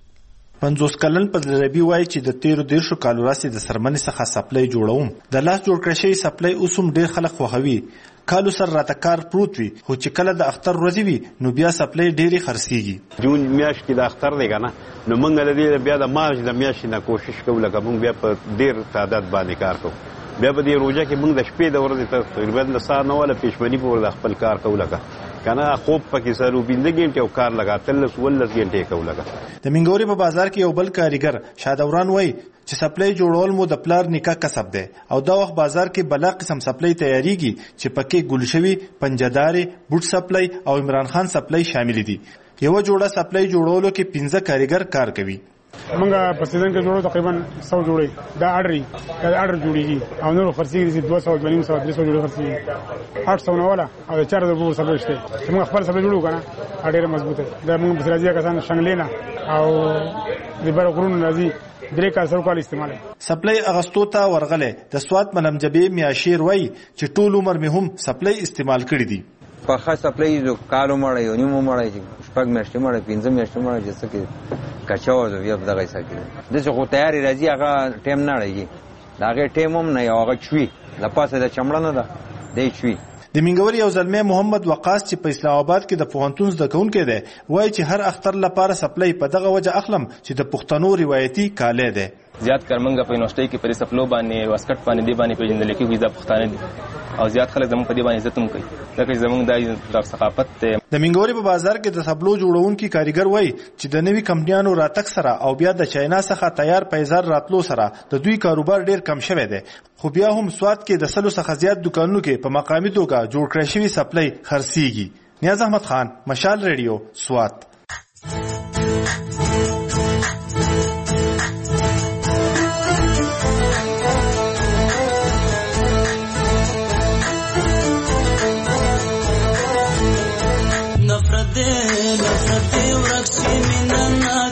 50 کلن په دربي وای چې د 13 کالو راستي د سرمنې څخه سپلای جوړوم. د لاس جوړ کړی شوی سپلای اوسم ډیر خلک خوښوي. کالو سر راته کار پروت وي خو چې کله د اختر ورځ وي نو بیا سپلای ډیره خرڅيږي. جون میاشت کې د اختر دی کنه نو موږ د دې بیا د مارچ د میاشتې نه کوشش کوو لکه موږ بیا په ډیر تعداد باندې کار کوو. بیا په دې روزه کې موږ د شپې د ورځې ته تقریبا د ساعت نه ولا پېشمنی په ور خپل کار کوو لکه کنه خوب پکې سره وبینځ غنټه او کار لگاتل 16 غنټه کوو لکه. د منګوري په بازار کې یو بل کاریګر شادوران وای چې سپلای جوړول مو د پلار نکاح کسب دی او دا وخت بازار کې بلا قسم سپلای تیاریږي چې پکې ګلشوي پنجداري بوټ سپلای او عمران خان سپلای شامل دي. یو جوړه سپلای جوړولو کې 15 کاریګر کار کوي. موږ په سیزن کې جوړو تقریبا 100 جوړي دا اډر جوړیږي او نور خرڅيږي 200 غنیم 300 جوړي خرڅيږي 800 نه ولا او 400 بور سبل شته چې موږ خپل سبل جوړو کنه اډر مضبوطه دا موږ په راځي کسان شنګلینا او د بر غرون راځي درې کال سره کال استعمال. سپلای اغستو ته ورغله د سوات منمجبي میاشیر وای چې ټول عمر مې هم سپلای استعمال کړی دي. په خاص سپلای جو کالو مړی یو نیمه مړی شپږ میاشتې مړی 15 میاشتې مړی چې څه کچاو د بیا دغه ساکي د څه خو تیاری راځي هغه ټیم نه لګي دا هغه ټیم هم نه هغه چوي لپاسه د چمړه نه ده دی چوي. د منګوري یو ځلمه محمد وقاص چې په اسلام آباد کې د پوهنتون زده کوونکی دی وایي چې هر اختر لپاره سپلای په دغه وجه اخلم چې د پښتنو روایتي کاله ده. زیات کارمنګ په یونیورسيټي کې پر سپلو باندې واسکټ باندې دی باندې پیژندل کېږي د پښتانه دي او زیات خلک زموږ په دی باندې عزت هم کوي ځکه زموږ د ثقافت ته. د منګوري په بازار کې د سپلو جوړونکي کاریګر وایي چې د نوي کمپنیانو راتګ سره او بیا د چاینا څخه تیار پیزار راتلو سره د دوی کاروبار ډیر کم شوی دی خو بیا هم سواد کې د 100 څخه زیات دکانونو کې په مقامي توګه جوړ کړی شوی سپلای خرڅيږي. نیاز احمد خان مشال ریډیو سوات. نفرت ورک سی مینا